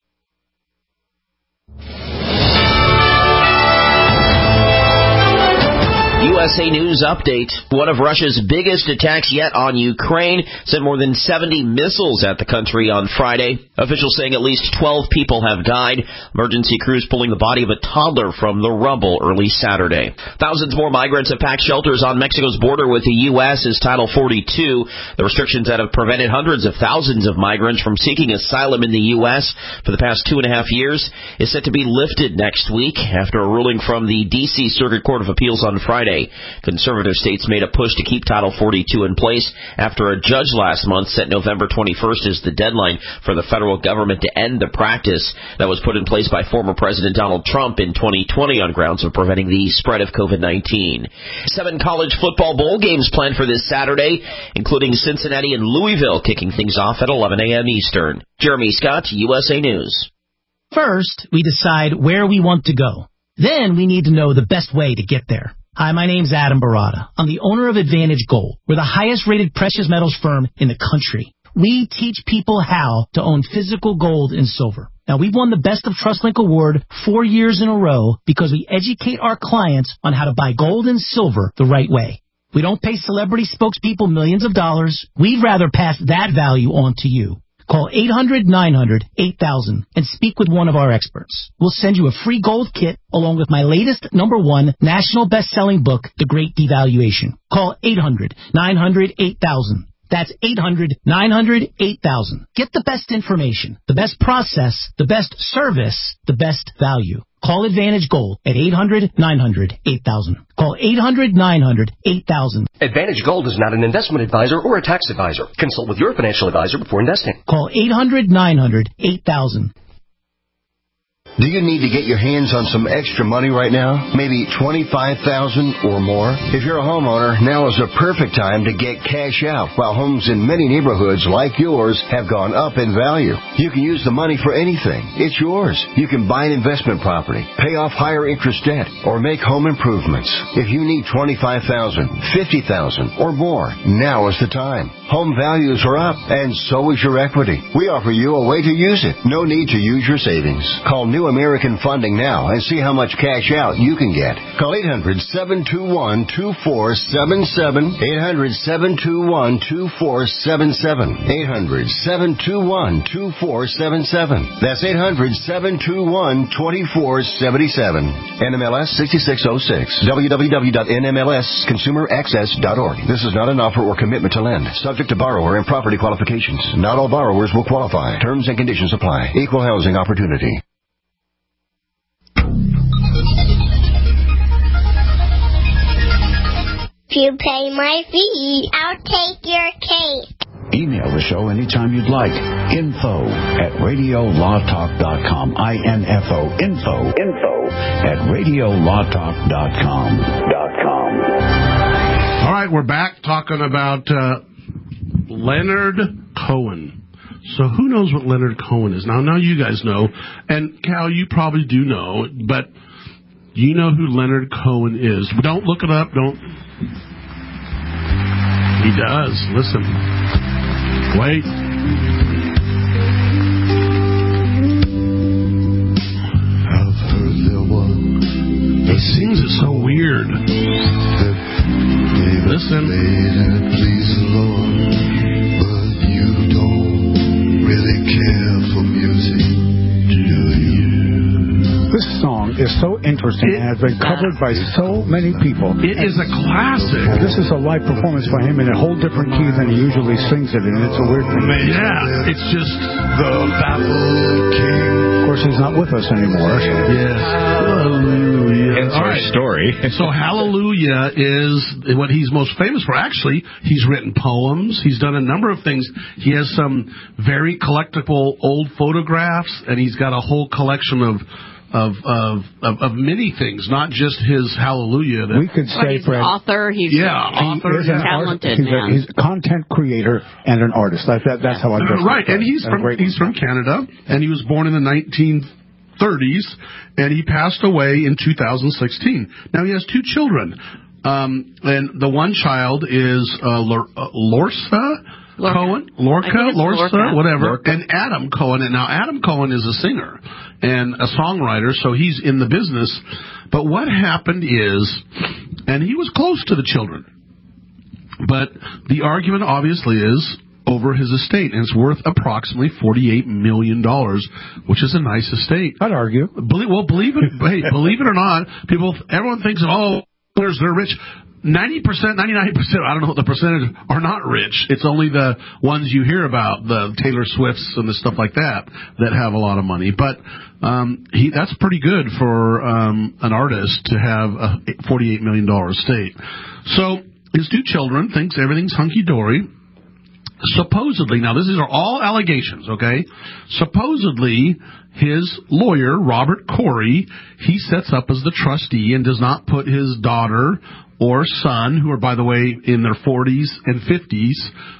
Speaker 18: U S A News Update. One of Russia's biggest attacks yet on Ukraine sent more than seventy missiles at the country on Friday. Officials saying at least twelve people have died. Emergency crews pulling the body of a toddler from the rubble early Saturday. Thousands more migrants have packed shelters on Mexico's border with the U S as Title forty-two. The restrictions that have prevented hundreds of thousands of migrants from seeking asylum in the U S for the past two and a half years is set to be lifted next week after a ruling from the D C Circuit Court of Appeals on Friday. Conservative states made a push to keep Title forty-two in place after a judge last month set November twenty-first as the deadline for the federal government to end the practice that was put in place by former President Donald Trump in twenty twenty on grounds of preventing the spread of COVID nineteen. Seven college football bowl games planned for this Saturday, including Cincinnati and Louisville, kicking things off at eleven a.m. Eastern. Jeremy Scott, U S A News.
Speaker 19: First, we decide where we want to go. Then we need to know the best way to get there. Hi, my name's Adam Barada. I'm the owner of Advantage Gold. We're the highest-rated precious metals firm in the country. We teach people how to own physical gold and silver. Now, we've won the Best of TrustLink Award four years in a row because we educate our clients on how to buy gold and silver the right way. We don't pay celebrity spokespeople millions of dollars. We'd rather pass that value on to you. Call eight hundred nine hundred eight thousand and speak with one of our experts. We'll send you a free gold kit along with my latest number one national best-selling book, The Great Devaluation. Call eight hundred nine hundred eight thousand. That's eight hundred nine hundred eight thousand. Get the best information, the best process, the best service, the best value. Call Advantage Gold at eight hundred nine hundred eight thousand. Call eight hundred nine hundred eight thousand.
Speaker 20: Advantage Gold is not an investment advisor or a tax advisor. Consult with your financial advisor before investing.
Speaker 19: Call eight hundred nine hundred eight thousand.
Speaker 12: Do you need to get your hands on some extra money right now? Maybe twenty-five thousand dollars or more? If you're a homeowner, now is the perfect time to get cash out while homes in many neighborhoods like yours have gone up in value. You can use the money for anything. It's yours. You can buy an investment property, pay off higher interest debt, or make home improvements. If you need twenty-five thousand dollars, fifty thousand dollars or more, now is the time. Home values are up, and so is your equity. We offer you a way to use it. No need to use your savings. Call New American Funding now and see how much cash out you can get. Call eight hundred seven two one two four seven seven, eight hundred seven two one two four seven seven, eight hundred seven two one two four seven seven. That's eight hundred seven two one two four seven seven. N M L S sixty-six oh six. w w w dot n m l s consumer access dot org. This is not an offer or commitment to lend. Subject to borrower and property qualifications. Not all borrowers will qualify. Terms and conditions apply. Equal housing opportunity.
Speaker 10: If you pay my fee, I'll take your cake.
Speaker 14: Email the show anytime you'd like. Info at radio law talk dot com. I N F O. Info. Info at radio law talk dot com. Dot com.
Speaker 3: All right, we're back talking about uh, Leonard Cohen. So who knows what Leonard Cohen is? Now, now you guys know. And, Cal, you probably do know, but you know who Leonard Cohen is. Don't look it up. Don't. He does. Listen. Wait.
Speaker 21: I've heard there one.
Speaker 3: He sings it so weird. Listen.
Speaker 21: Please the Lord, but you don't really care for music, do you?
Speaker 5: This song is so interesting
Speaker 3: it,
Speaker 5: and has been covered by so many people.
Speaker 3: It is a classic.
Speaker 5: This is a live performance by him in a whole different key than he usually sings it, and it's a weird thing.
Speaker 3: Yeah, it's just the Baffled King.
Speaker 5: Of course, he's not with us anymore. So.
Speaker 3: Yes. Hallelujah.
Speaker 4: It's our right. story.
Speaker 3: So Hallelujah is what he's most famous for. Actually, he's written poems. He's done a number of things. He has some very collectible old photographs, and he's got a whole collection of Of, of of of many things, not just his Hallelujah. That
Speaker 5: we could say,
Speaker 6: he's an author. He's
Speaker 3: yeah, author.
Speaker 5: He's
Speaker 3: yeah.
Speaker 5: an
Speaker 6: talented
Speaker 5: he's
Speaker 6: man.
Speaker 5: A, he's a content creator and an artist. That, that, that's how I guess.
Speaker 3: Right, and he's from he's from Canada, and he was born in the nineteen thirties, and he passed away in two thousand sixteen. Now he has two children, um, and the one child is uh, Lor- uh, Lorsa. Lorca. Cohen, Lorca, Lorca, Lorca, whatever, Lorca. And Adam Cohen. And now Adam Cohen is a singer and a songwriter, so he's in the business. But what happened is, and he was close to the children, but the argument obviously is over his estate, and it's worth approximately forty-eight million dollars, which is a nice estate.
Speaker 5: I'd argue.
Speaker 3: Believe, well, believe it, hey, believe it or not, people, everyone thinks, oh, they're rich. ninety percent, ninety-nine percent, I don't know what the percentage, are not rich. It's only the ones you hear about, the Taylor Swifts and the stuff like that, that have a lot of money. But um, he that's pretty good for um, an artist to have a forty-eight million dollars estate. So his two children thinks everything's hunky-dory. Supposedly, now this is are all allegations, okay? Supposedly, his lawyer, Robert Corey, he sets up as the trustee and does not put his daughter or son, who are, by the way, in their forties and fifties,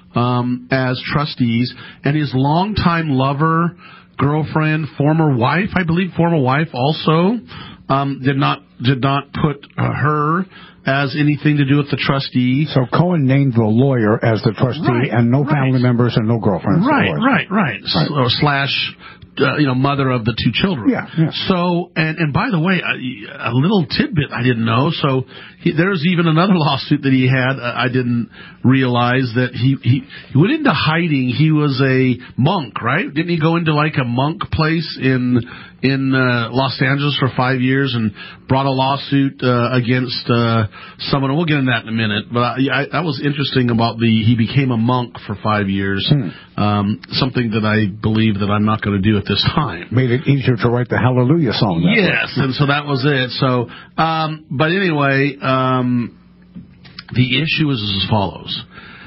Speaker 3: um, as trustees, and his longtime lover, girlfriend, former wife, I believe former wife also, um, did not did not put uh, her as anything to do with the trustee.
Speaker 5: So Cohen named the lawyer as the trustee,
Speaker 3: right,
Speaker 5: and no
Speaker 3: right.
Speaker 5: family members and no girlfriends.
Speaker 3: Right, right, right, right. Or slash, uh, you know, mother of the two children.
Speaker 5: Yeah, yeah.
Speaker 3: So, and and by the way, a, a little tidbit I didn't know. So he, there's even another lawsuit that he had. Uh, I didn't realize that he, he he went into hiding. He was a monk, right? Didn't he go into like a monk place in in uh, Los Angeles for five years and brought a lawsuit uh, against uh, someone? And we'll get into that in a minute. But I, I, that was interesting about the he became a monk for five years.
Speaker 5: Hmm.
Speaker 3: Um, something that I believe that I'm not going to do at this time.
Speaker 5: Made it easier to write the Hallelujah song. That
Speaker 3: yes,
Speaker 5: way.
Speaker 3: and so that was it. So, um, but anyway, um, the issue is as follows.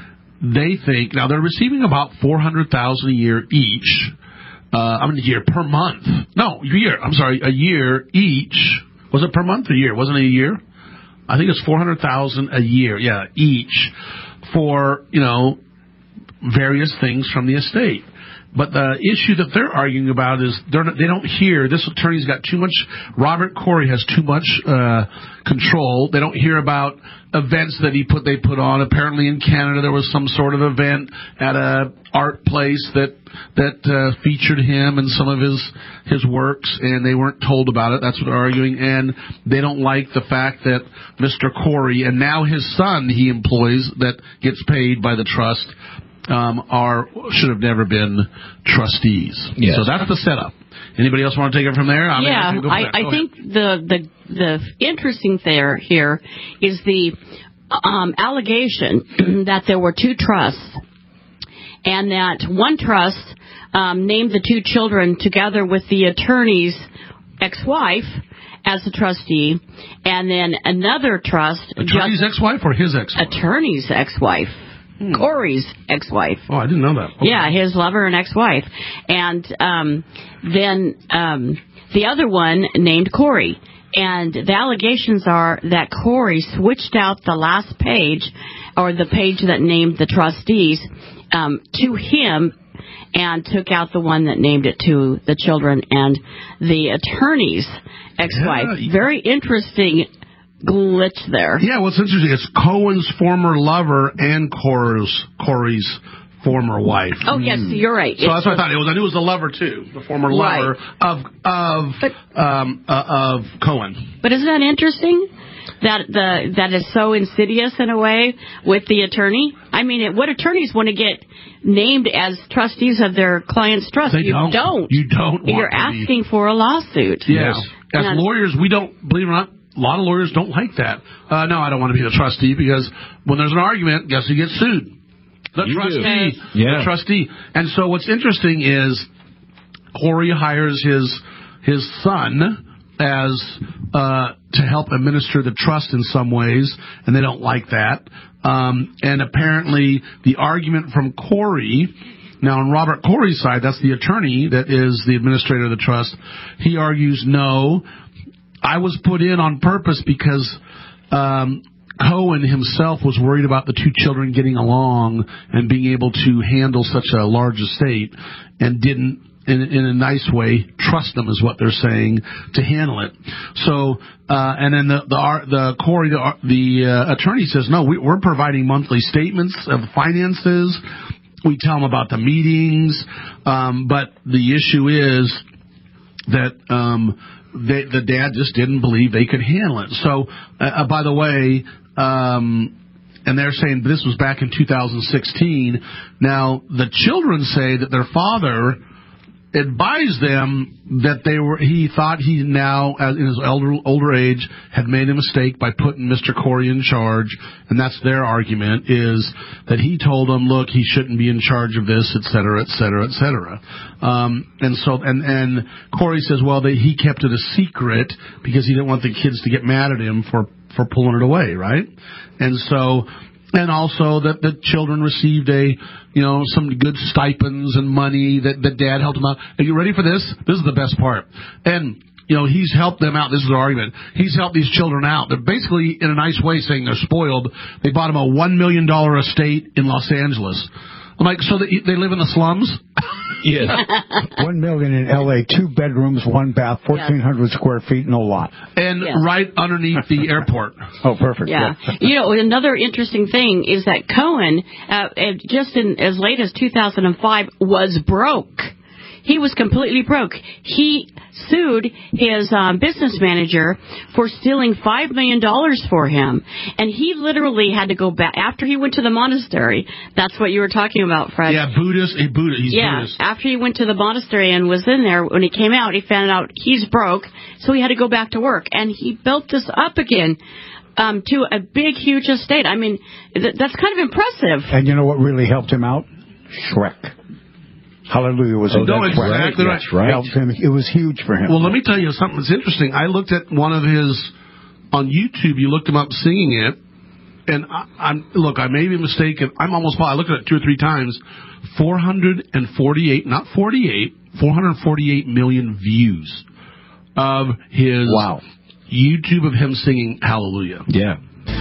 Speaker 3: They think, now they're receiving about four hundred thousand dollars a year each. Uh, I mean, a year per month. No, a year. I'm sorry, a year each. Was it per month or year? Wasn't it a year? I think it's four hundred thousand dollars a year. Yeah, each for, you know, various things from the estate. But the issue that they're arguing about is they're not, they don't hear, this attorney's got too much, Robert Corey has too much uh, control. They don't hear about events that he put they put on. Apparently in Canada there was some sort of event at a art place that that uh, featured him and some of his his works, and they weren't told about it. That's what they're arguing. And they don't like the fact that Mister Corey, and now his son he employs that gets paid by the trust, Um, are should have never been trustees.
Speaker 4: Yes.
Speaker 3: So that's the setup. Anybody else want to take it from there? I mean,
Speaker 6: yeah,
Speaker 3: I, go
Speaker 6: I,
Speaker 3: I
Speaker 6: I think the, the the interesting there here is the um, allegation that there were two trusts, and that one trust um, named the two children together with the attorney's ex-wife as the trustee, and then another trust.
Speaker 3: Attorney's
Speaker 6: just,
Speaker 3: ex-wife or his ex-wife?
Speaker 6: Attorney's ex-wife. Hmm. Corey's ex-wife.
Speaker 3: Oh, I didn't know that. Okay.
Speaker 6: Yeah, his lover and ex-wife. And um, then um, the other one named Corey. And the allegations are that Corey switched out the last page, or the page that named the trustees, um, to him, and took out the one that named it to the children and the attorney's ex-wife. Yeah. Very interesting glitch there.
Speaker 3: Yeah, what's interesting, it's Cohen's former lover and Corey's, Corey's former wife.
Speaker 6: Oh, yes, you're right.
Speaker 3: So it's that's what I thought. It was, I knew it was the lover, too. The former
Speaker 6: right.
Speaker 3: lover of of
Speaker 6: but,
Speaker 3: um, uh, of Cohen.
Speaker 6: But isn't that interesting? That the that is so insidious in a way with the attorney. I mean, it, what attorneys want to get named as trustees of their client's trust?
Speaker 3: They
Speaker 6: you
Speaker 3: don't.
Speaker 6: don't.
Speaker 3: You don't. Want
Speaker 6: You're
Speaker 3: to
Speaker 6: asking
Speaker 3: be.
Speaker 6: for a lawsuit.
Speaker 3: Yes.
Speaker 6: No.
Speaker 3: As
Speaker 6: and
Speaker 3: lawyers, we don't, believe it or not, a lot of lawyers don't like that. Uh, no, I don't want to be the trustee, because when there's an argument, guess who gets sued? The
Speaker 4: you
Speaker 3: trustee.
Speaker 4: Yeah.
Speaker 3: The trustee. And so what's interesting is Corey hires his his son as uh, to help administer the trust in some ways, and they don't like that. Um, and apparently the argument from Corey, now on Robert Corey's side, that's the attorney that is the administrator of the trust, he argues, no, I was put in on purpose because um, Cohen himself was worried about the two children getting along and being able to handle such a large estate, and didn't, in, in a nice way, trust them, is what they're saying, to handle it. So, uh, and then the the, the Corey, the, the uh, attorney says, no, we, we're providing monthly statements of finances. We tell them about the meetings, um, but the issue is that um, they, the dad just didn't believe they could handle it. So, uh, by the way, um, and they're saying this was back in two thousand sixteen. Now, the children say that their father advised them that they were. He thought he now, as in his elder older age, had made a mistake by putting Mister Corey in charge, and that's their argument, is that he told them, look, he shouldn't be in charge of this, et cetera, et cetera, et cetera. Um, and so, and and Corey says, well, that he kept it a secret because he didn't want the kids to get mad at him for for pulling it away, right? And so. And also that the children received a, you know, some good stipends and money that the dad helped them out. Are you ready for this? This is the best part. And, you know, he's helped them out. This is the argument. He's helped these children out. They're basically, in a nice way, saying they're spoiled. They bought him a one million dollars estate in Los Angeles. I'm like, so they, they live in the slums?
Speaker 5: Yes. One million in L A, two bedrooms, one bath, fourteen hundred square feet, no lot.
Speaker 3: And
Speaker 6: yes.
Speaker 3: right underneath the airport.
Speaker 5: Oh, perfect.
Speaker 6: Yeah. yeah. You know, another interesting thing is that Cohen, uh, just in as late as two thousand five, was broke. He was completely broke. He sued his um, business manager for stealing five million dollars for him. And he literally had to go back. After he went to the monastery, that's what you were talking about, Fred.
Speaker 3: Yeah, Buddhist. A Buddhist. He's
Speaker 6: yeah,
Speaker 3: Buddhist.
Speaker 6: After he went to the monastery and was in there, when he came out, he found out he's broke, so he had to go back to work. And he built this up again. Um, to a big, huge estate. I mean, th- that's kind of impressive.
Speaker 5: And you know what really helped him out? Shrek. Hallelujah was
Speaker 3: oh,
Speaker 5: a
Speaker 3: no, exactly right.
Speaker 5: That's right. Helped him. It was huge for him.
Speaker 3: Well, let me tell you something that's interesting. I looked at one of his on YouTube. You looked him up singing it, and I, I'm look. I may be mistaken. I'm almost. I looked at it two or three times. four hundred forty-eight, not forty-eight, four hundred forty-eight million views of his
Speaker 5: wow
Speaker 3: YouTube of him singing Hallelujah.
Speaker 4: Yeah.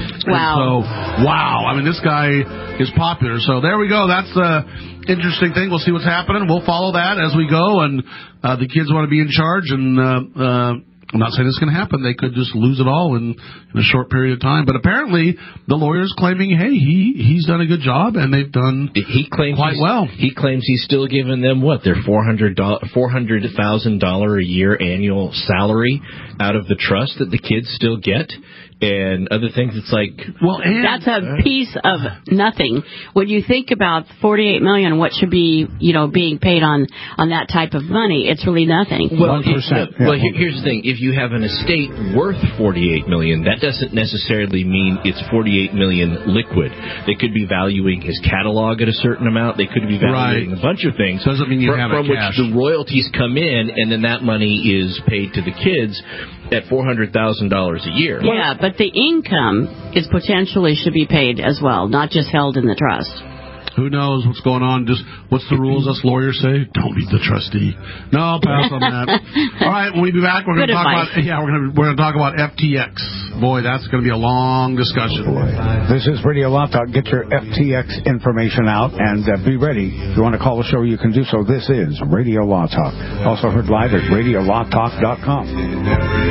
Speaker 6: Wow.
Speaker 3: And so, wow. I mean, this guy is popular. So there we go. That's the interesting thing. We'll see what's happening. We'll follow that as we go. And uh, the kids want to be in charge. And uh, uh, I'm not saying it's going to happen. They could just lose it all in, in a short period of time. But apparently, the lawyer's claiming, hey, he he's done a good job, and they've done
Speaker 4: he claims
Speaker 3: quite well.
Speaker 4: He claims he's still giving them, what, their four hundred thousand dollars a year annual salary out of the trust that the kids still get. And other things, it's like,
Speaker 3: well, and,
Speaker 6: that's a piece of nothing. When you think about forty-eight million dollars, what should be, you know, being paid on, on that type of money, it's really nothing.
Speaker 4: Well, it, yeah. well, here's the thing: if you have an estate worth forty-eight million dollars, that doesn't necessarily mean it's forty-eight million dollars liquid. They could be valuing his catalog at a certain amount. They could be valuing
Speaker 3: right.
Speaker 4: a bunch of things.
Speaker 3: Doesn't mean you
Speaker 4: from,
Speaker 3: have
Speaker 4: from
Speaker 3: it
Speaker 4: which
Speaker 3: cash.
Speaker 4: the royalties come in, and then that money is paid to the kids at four hundred thousand dollars a year.
Speaker 6: Yeah, but the income is potentially should be paid as well, not just held in the trust.
Speaker 3: Who knows what's going on? Just what's the rules us lawyers say? Don't be the trustee. No, I'll pass on that. All right, when we be back, we're going to talk
Speaker 6: advice.
Speaker 3: about yeah, we're going to we're going to talk about F T X. Boy, that's going to be a long discussion.
Speaker 5: This is Radio Law Talk. Get your F T X information out and uh, be ready. If you want to call the show, you can do so. This is Radio Law Talk. Also heard live at radio law talk dot com.
Speaker 21: In every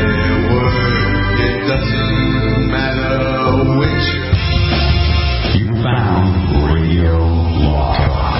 Speaker 21: word, it doesn't matter which.
Speaker 2: You found Radio Law Talk.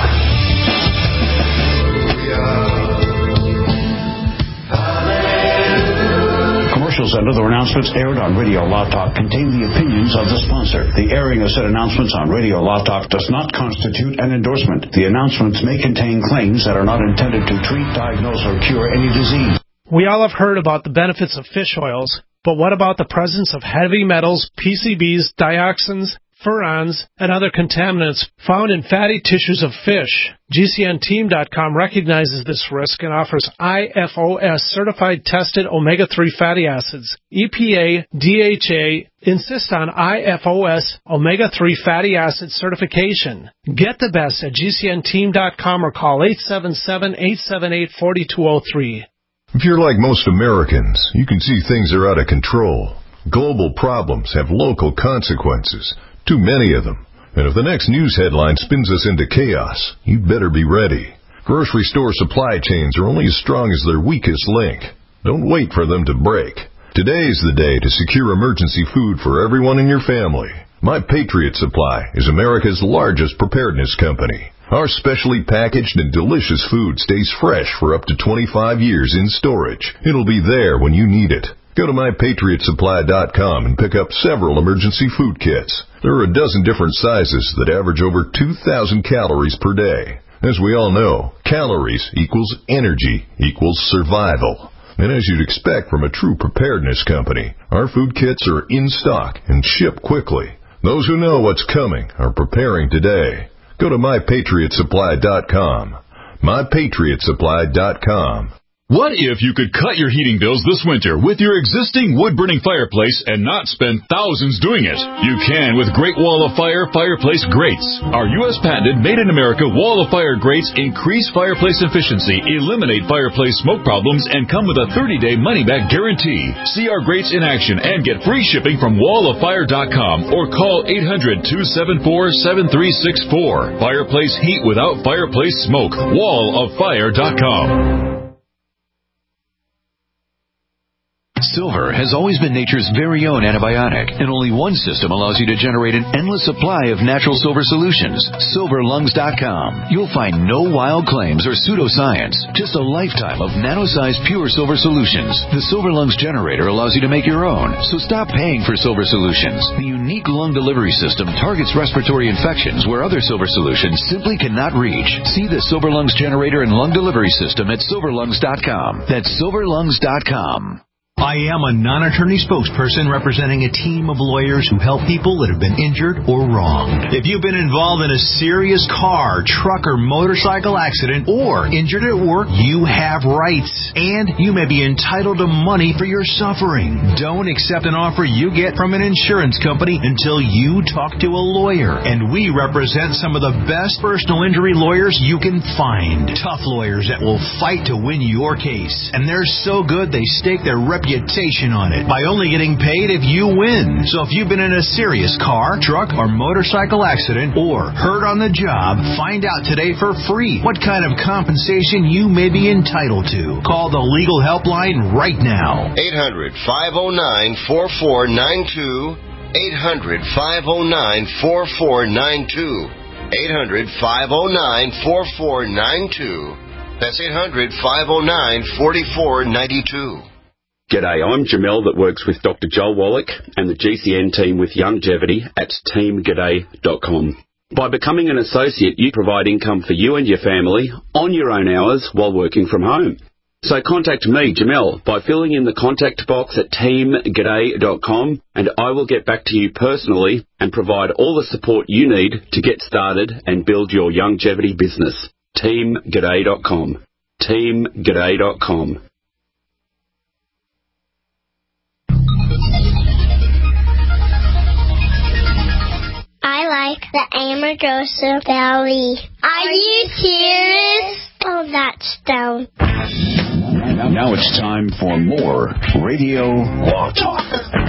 Speaker 1: Commercials and other announcements aired on Radio Law Talk contain the opinions of the sponsor. The airing of said announcements on Radio Law Talk does not constitute an endorsement. The announcements may contain claims that are not intended to treat, diagnose, or cure any disease.
Speaker 22: We all have heard about the benefits of fish oils, but what about the presence of heavy metals, P C Bs, dioxins, furans, and other contaminants found in fatty tissues of fish? G C N team dot com recognizes this risk and offers I F O S certified tested omega three fatty acids. E P A, D H A insist on I F O S omega three fatty acid certification. Get the best at G C N team dot com or call eight seven seven, eight seven eight, four two zero three.
Speaker 23: If you're like most Americans, you can see things are out of control. Global problems have local consequences. Too many of them. And if the next news headline spins us into chaos, you'd better be ready. Grocery store supply chains are only as strong as their weakest link. Don't wait for them to break. Today's the day to secure emergency food for everyone in your family. My Patriot Supply is America's largest preparedness company. Our specially packaged and delicious food stays fresh for up to twenty-five years in storage. It'll be there when you need it. Go to my patriot supply dot com and pick up several emergency food kits. There are a dozen different sizes that average over two thousand calories per day. As we all know, calories equals energy equals survival. And as you'd expect from a true preparedness company, our food kits are in stock and ship quickly. Those who know what's coming are preparing today. Go to my patriot supply dot com. my patriot supply dot com.
Speaker 8: What if you could cut your heating bills this winter with your existing wood-burning fireplace and not spend thousands doing it? You can with Great Wall of Fire fireplace grates. Our U S patented made-in-America Wall of Fire grates increase fireplace efficiency, eliminate fireplace smoke problems, and come with a thirty-day money-back guarantee. See our grates in action and get free shipping from wall of fire dot com or call eight hundred, two seven four, seven three six four. Fireplace heat without fireplace smoke. wall of fire dot com.
Speaker 9: Silver has always been nature's very own antibiotic, and only one system allows you to generate an endless supply of natural silver solutions. silver lungs dot com. You'll find no wild claims or pseudoscience, just a lifetime of nano-sized pure silver solutions. The Silver Lungs generator allows you to make your own, so stop paying for silver solutions. The unique lung delivery system targets respiratory infections where other silver solutions simply cannot reach. See the Silver Lungs generator and lung delivery system at silver lungs dot com. That's silver lungs dot com.
Speaker 11: I am a non-attorney spokesperson representing a team of lawyers who help people that have been injured or wronged. If you've been involved in a serious car, truck, or motorcycle accident or injured at work, you have rights, and you may be entitled to money for your suffering. Don't accept an offer you get from an insurance company until you talk to a lawyer, and we represent some of the best personal injury lawyers you can find. Tough lawyers that will fight to win your case, and they're so good they stake their reputation reputation on it by only getting paid if you win. So if you've been in a serious car, truck, or motorcycle accident or hurt on the job, find out today for free what kind of compensation you may be entitled to. Call the legal helpline right now.
Speaker 12: eight hundred, five oh nine, four four nine two. eight hundred, five oh nine, four four nine two. eight hundred, five oh nine, four four nine two. That's eight hundred, five oh nine, four four nine two.
Speaker 24: G'day, I'm Jamel that works with Doctor Joel Wallach and the G C N team with Longevity at team g'day dot com. By becoming an associate, you provide income for you and your family on your own hours while working from home. So contact me, Jamel, by filling in the contact box at team g'day dot com, and I will get back to you personally and provide all the support you need to get started and build your longevity business. team g'day dot com. team g'day dot com.
Speaker 10: I like the Amargosa Valley. Are you serious? Oh, that's down.
Speaker 1: Now it's time for more Radio Law Talk.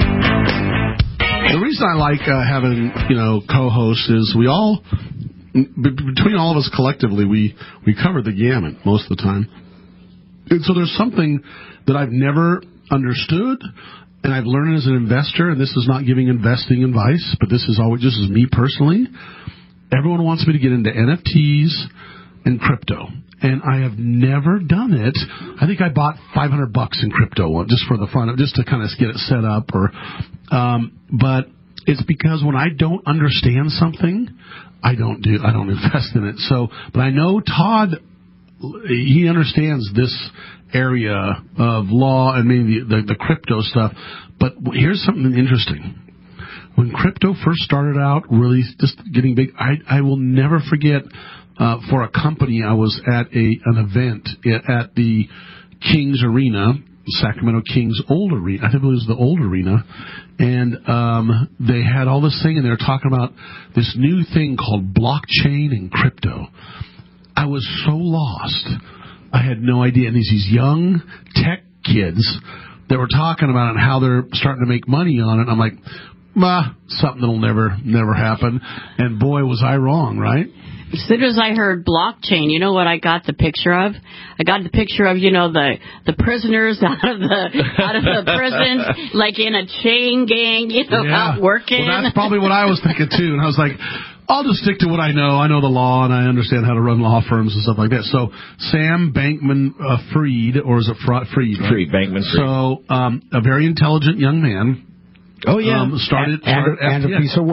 Speaker 3: The reason I like uh, having, you know, co-hosts is we all, b- between all of us collectively, we, we cover the gamut most of the time. And so there's something that I've never understood, and I've learned as an investor, and this is not giving investing advice, but this is always just as me personally. Everyone wants me to get into N F Ts and crypto, and I have never done it. I think I bought five hundred bucks in crypto just for the fun of, just to kind of get it set up, or, um, but it's because when I don't understand something, I don't do, I don't invest in it. So, but I know Todd, he understands this area of law and maybe the, the, the crypto stuff. But here's something interesting. When crypto first started out, really just getting big, I, I will never forget, uh, for a company, I was at a an event at the Kings Arena, Sacramento Kings old arena. I think it was the old arena. And um, they had all this thing, and they were talking about this new thing called blockchain and crypto. I was so lost. I had no idea. And these, these young tech kids that were talking about it and how they're starting to make money on it. I'm like, bah, something that'll never, never happen. And boy, was I wrong, right?
Speaker 6: As soon as I heard blockchain, you know what I got the picture of? I got the picture of, you know, the the prisoners out of the out of the prisons, like in a chain gang, you know,
Speaker 3: yeah.
Speaker 6: out working.
Speaker 3: Well, that's probably what I was thinking too. And I was like, I'll just stick to what I know. I know the law, and I understand how to run law firms and stuff like that. So Sam Bankman uh, Fried, or is it Fra- Fried? Right?
Speaker 4: Fried, Bankman Fried.
Speaker 3: So um, a very intelligent young man.
Speaker 4: Oh, yeah.
Speaker 3: Um, started,
Speaker 5: and,
Speaker 3: started
Speaker 5: and, and a piece of work.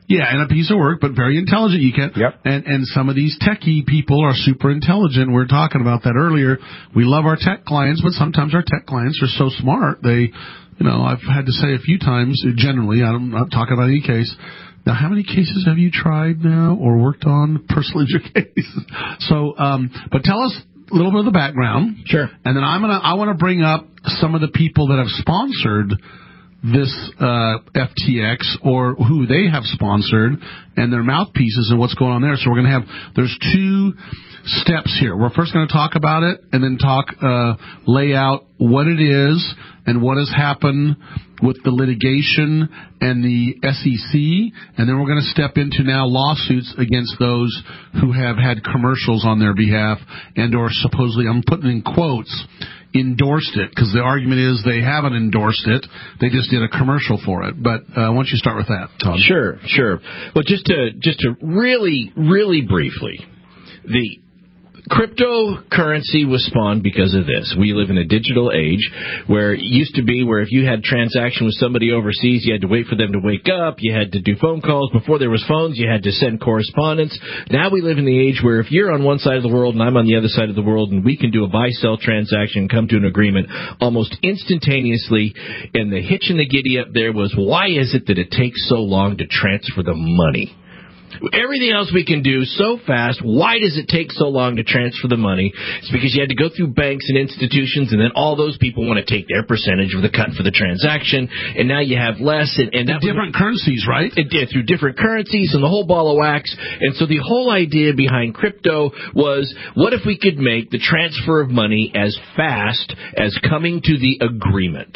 Speaker 3: Yeah, and a piece of work, but very intelligent. You can,
Speaker 5: yep.
Speaker 3: And and some of these techie people are super intelligent. We were talking about that earlier. We love our tech clients, but sometimes our tech clients are so smart. They, you know, I've had to say a few times. Generally, I'm not talking about any case. Now, how many cases have you tried now or worked on personal injury cases? So, um, but tell us a little bit of the background.
Speaker 4: Sure.
Speaker 3: And then I'm gonna I want to bring up some of the people that have sponsored this uh, F T X or who they have sponsored and their mouthpieces and what's going on there. So we're going to have, there's two steps here. We're first going to talk about it and then talk, uh, lay out what it is and what has happened with the litigation and the S E C. And then we're going to step into now lawsuits against those who have had commercials on their behalf and or supposedly, I'm putting in quotes, endorsed it, because the argument is they haven't endorsed it. They just did a commercial for it. But uh, why don't you start with that, Todd?
Speaker 4: Sure, sure. Well, just to just to really, really briefly, the cryptocurrency was spawned because of this. We live in a digital age where it used to be where if you had a transaction with somebody overseas, you had to wait for them to wake up, you had to do phone calls. Before there was phones, you had to send correspondence. Now we live in the age where if you're on one side of the world and I'm on the other side of the world and we can do a buy-sell transaction and come to an agreement almost instantaneously, and the hitch and the giddy up there was, why is it that it takes so long to transfer the money? Everything else we can do so fast. Why does it take so long to transfer the money? It's because you had to go through banks and institutions, and then all those people want to take their percentage of the cut for the transaction, and now you have less. And, and that
Speaker 3: different was, currencies, right?
Speaker 4: It did, through different currencies and the whole ball of wax. And so the whole idea behind crypto was, what if we could make the transfer of money as fast as coming to the agreement?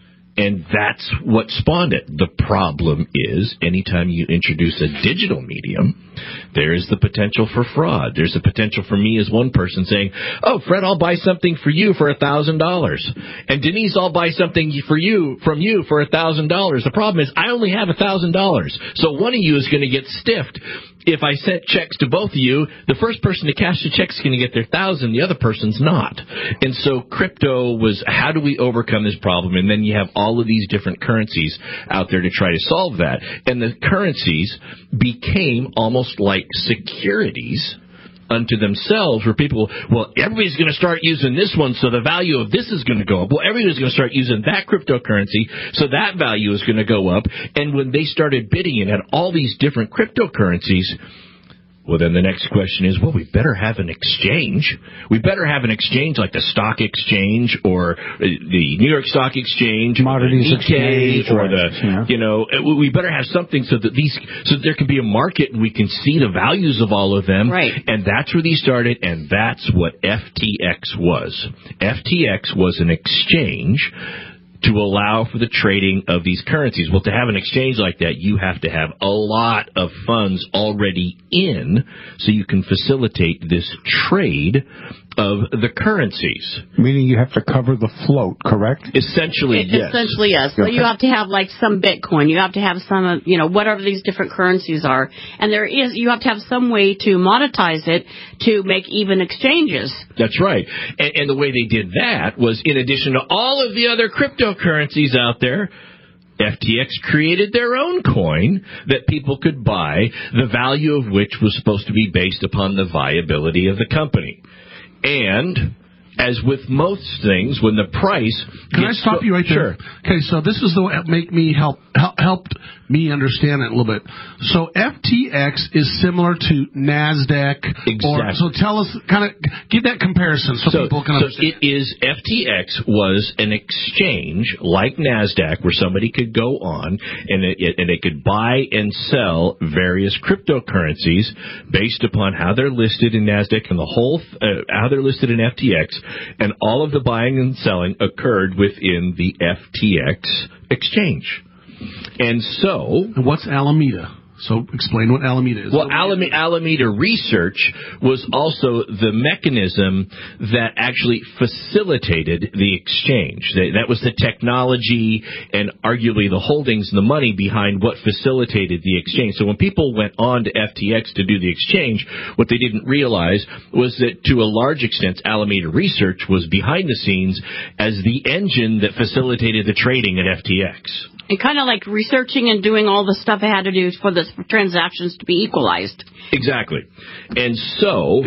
Speaker 4: And that's what spawned it. The problem is, anytime you introduce a digital medium, there is the potential for fraud. There's the potential for me as one person saying, oh, Fred, I'll buy something for you for one thousand dollars. And Denise, I'll buy something for you from you for one thousand dollars. The problem is, I only have one thousand dollars. So one of you is going to get stiffed. If I sent checks to both of you, the first person to cash the check is going to get their thousand, the other person's not. And so crypto was, how do we overcome this problem? And then you have all of these different currencies out there to try to solve that. And the currencies became almost like securities unto themselves, where people, well, everybody's going to start using this one, so the value of this is going to go up. Well, everybody's going to start using that cryptocurrency, so that value is going to go up. And when they started bidding and had all these different cryptocurrencies, well, then the next question is, well, we better have an exchange. We better have an exchange like the stock exchange or the New York Stock Exchange,
Speaker 5: commodities exchange,
Speaker 4: or the, yeah. you know, we better have something so that these, so that there can be a market and we can see the values of all of them.
Speaker 6: Right.
Speaker 4: And that's where these started, and that's what F T X was. F T X was an exchange to allow for the trading of these currencies. Well, to have an exchange like that, you have to have a lot of funds already in so you can facilitate this trade of the currencies.
Speaker 5: Meaning you have to cover the float, correct?
Speaker 4: Essentially,
Speaker 6: it,
Speaker 4: yes.
Speaker 6: Essentially, yes. So
Speaker 5: okay.
Speaker 6: you have to have like some Bitcoin. You have to have some, you know, whatever these different currencies are. And there is, you have to have some way to monetize it to make even exchanges.
Speaker 4: That's right. And, and the way they did that was, in addition to all of the other cryptocurrencies out there, F T X created their own coin that people could buy, the value of which was supposed to be based upon the viability of the company. And as with most things, when the price...
Speaker 3: Can I stop
Speaker 4: so,
Speaker 3: you right there?
Speaker 4: Sure.
Speaker 3: Okay, so this is the way make me help, help helped me understand it a little bit. So F T X is similar to NASDAQ.
Speaker 4: Exactly.
Speaker 3: Or, so tell us, kind of, give that comparison so, so people can
Speaker 4: so
Speaker 3: understand.
Speaker 4: It is, F T X was an exchange like NASDAQ where somebody could go on and it, it, and they could buy and sell various cryptocurrencies based upon how they're listed in NASDAQ and the whole, uh, how they're listed in F T X. And all of the buying and selling occurred within the F T X exchange. And so...
Speaker 3: What's Alameda? So explain what Alameda is.
Speaker 4: Well, Alameda, Alameda Research was also the mechanism that actually facilitated the exchange. That was the technology and arguably the holdings and the money behind what facilitated the exchange. So when people went on to F T X to do the exchange, what they didn't realize was that to a large extent, Alameda Research was behind the scenes as the engine that facilitated the trading at F T X.
Speaker 6: And kind of like researching and doing all the stuff it had to do for the transactions to be equalized.
Speaker 4: Exactly. And so,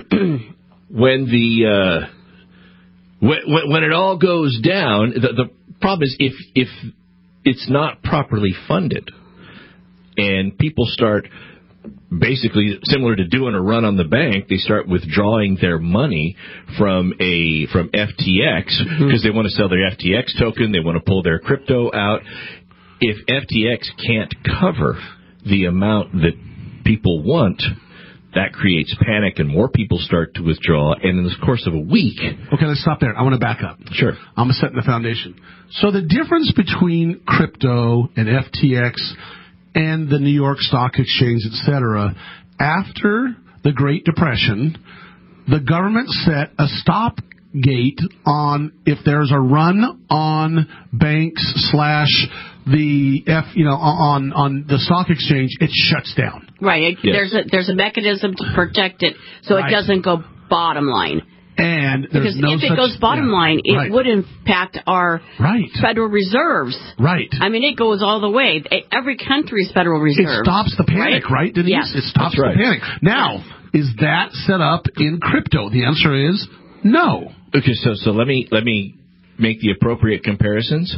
Speaker 4: when the uh, when, when it all goes down, the, the problem is if if it's not properly funded, and people start basically similar to doing a run on the bank, they start withdrawing their money from a from F T X because mm-hmm. they want to sell their F T X token, they want to pull their crypto out. If F T X can't cover the amount that people want, that creates panic and more people start to withdraw. And in the course of a week...
Speaker 3: Okay, let's stop there. I want to back up.
Speaker 4: Sure.
Speaker 3: I'm setting the foundation. So the difference between crypto and F T X and the New York Stock Exchange, et cetera, after the Great Depression, the government set a stop gate on if there's a run on banks slash the F, you know, on on the stock exchange, it shuts down.
Speaker 6: Right. It, yes. There's a there's a mechanism to protect it so right. it doesn't go bottom line.
Speaker 3: And there's
Speaker 6: because
Speaker 3: no
Speaker 6: if
Speaker 3: such,
Speaker 6: it goes bottom
Speaker 3: yeah,
Speaker 6: line, it
Speaker 3: right.
Speaker 6: would impact our
Speaker 3: right.
Speaker 6: Federal Reserves.
Speaker 3: Right.
Speaker 6: I mean, it goes all the way. Every country's Federal Reserve.
Speaker 3: It stops the panic, right, right Denise?
Speaker 6: Yes.
Speaker 3: It stops
Speaker 4: That's right.
Speaker 3: the panic. Now, is that set up in crypto? The answer is no.
Speaker 4: Okay, so so let me let me make the appropriate comparisons.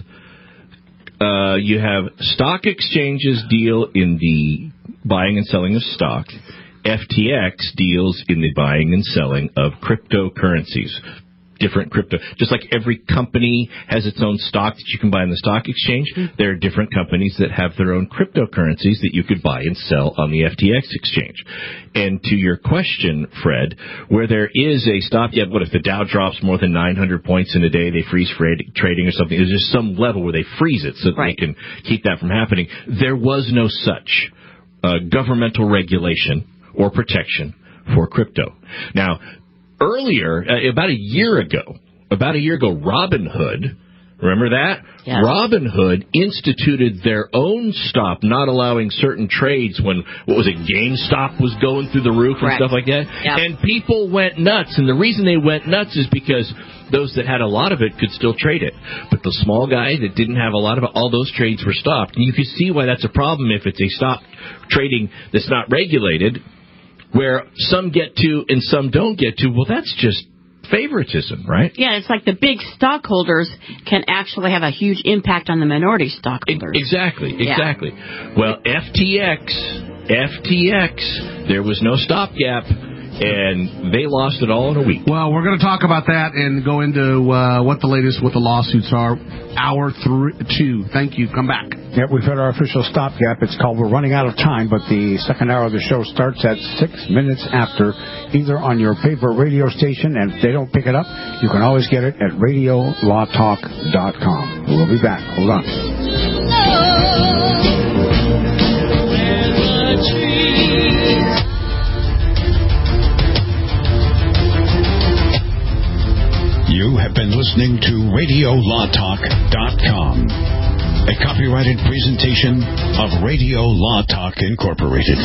Speaker 4: Uh, you have stock exchanges deal in the buying and selling of stock. F T X deals in the buying and selling of cryptocurrencies. Different crypto. Just like every company has its own stock that you can buy in the stock exchange, there are different companies that have their own cryptocurrencies that you could buy and sell on the F T X exchange. And to your question, Fred, where there is a stop, yeah, what if the Dow drops more than nine hundred points in a day, they freeze trading or something? There's just some level where they freeze it so that right. they can keep that from happening. There was no such uh, governmental regulation or protection for crypto. Now, earlier, uh, about a year ago, about a year ago, Robinhood, remember that?
Speaker 6: Yes.
Speaker 4: Robinhood instituted their own stop, not allowing certain trades when, what was it, GameStop was going through the roof and
Speaker 6: Correct.
Speaker 4: stuff like that.
Speaker 6: Yep.
Speaker 4: And people went nuts. And the reason they went nuts is because those that had a lot of it could still trade it. But the small guy that didn't have a lot of it, all those trades were stopped. And you can see why that's a problem if it's a stop trading that's not regulated, where some get to and some don't get to. Well, that's just favoritism, right?
Speaker 6: Yeah, it's like the big stockholders can actually have a huge impact on the minority stockholders.
Speaker 4: Exactly,
Speaker 6: Yeah.
Speaker 4: exactly. Well, F T X, F T X, there was no stopgap, and they lost it all in a week.
Speaker 3: Well, we're going to talk about that and go into uh, what the latest with the lawsuits are. Hour three, two. Thank you. Come back.
Speaker 5: Yeah, we've had our official stopgap. It's called We're Running Out of Time, but the second hour of the show starts at six minutes after, either on your favorite radio station, and if they don't pick it up, you can always get it at radio law talk dot com. We'll be back. Hold on.
Speaker 2: You have been listening to radio law talk dot com, a copyrighted presentation of Radio Law Talk Incorporated.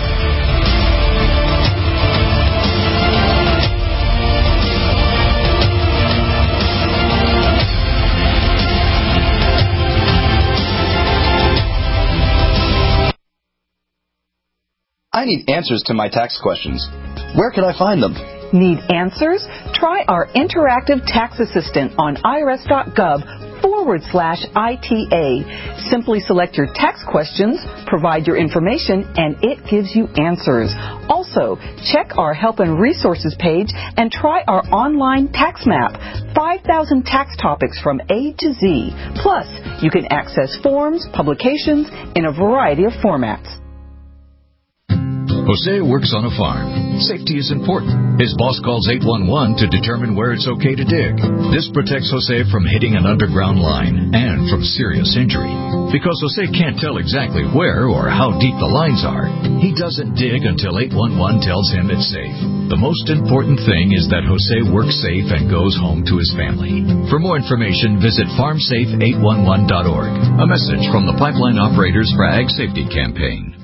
Speaker 13: I need answers to my tax questions. Where can I find them?
Speaker 15: Need answers? Try our interactive tax assistant on I R S dot gov forward slash I T A. Simply select your tax questions, provide your information, and it gives you answers. Also, check our help and resources page and try our online tax map. five thousand tax topics from A to Z. Plus, you can access forms, publications in a variety of formats.
Speaker 14: Jose works on a farm. Safety is important. His boss calls eight one one to determine where it's okay to dig. This protects Jose from hitting an underground line and from serious injury. Because Jose can't tell exactly where or how deep the lines are, he doesn't dig until eight one one tells him it's safe. The most important thing is that Jose works safe and goes home to his family. For more information, visit farm safe eight one one dot org. A message from the Pipeline Operators for Ag Safety Campaign.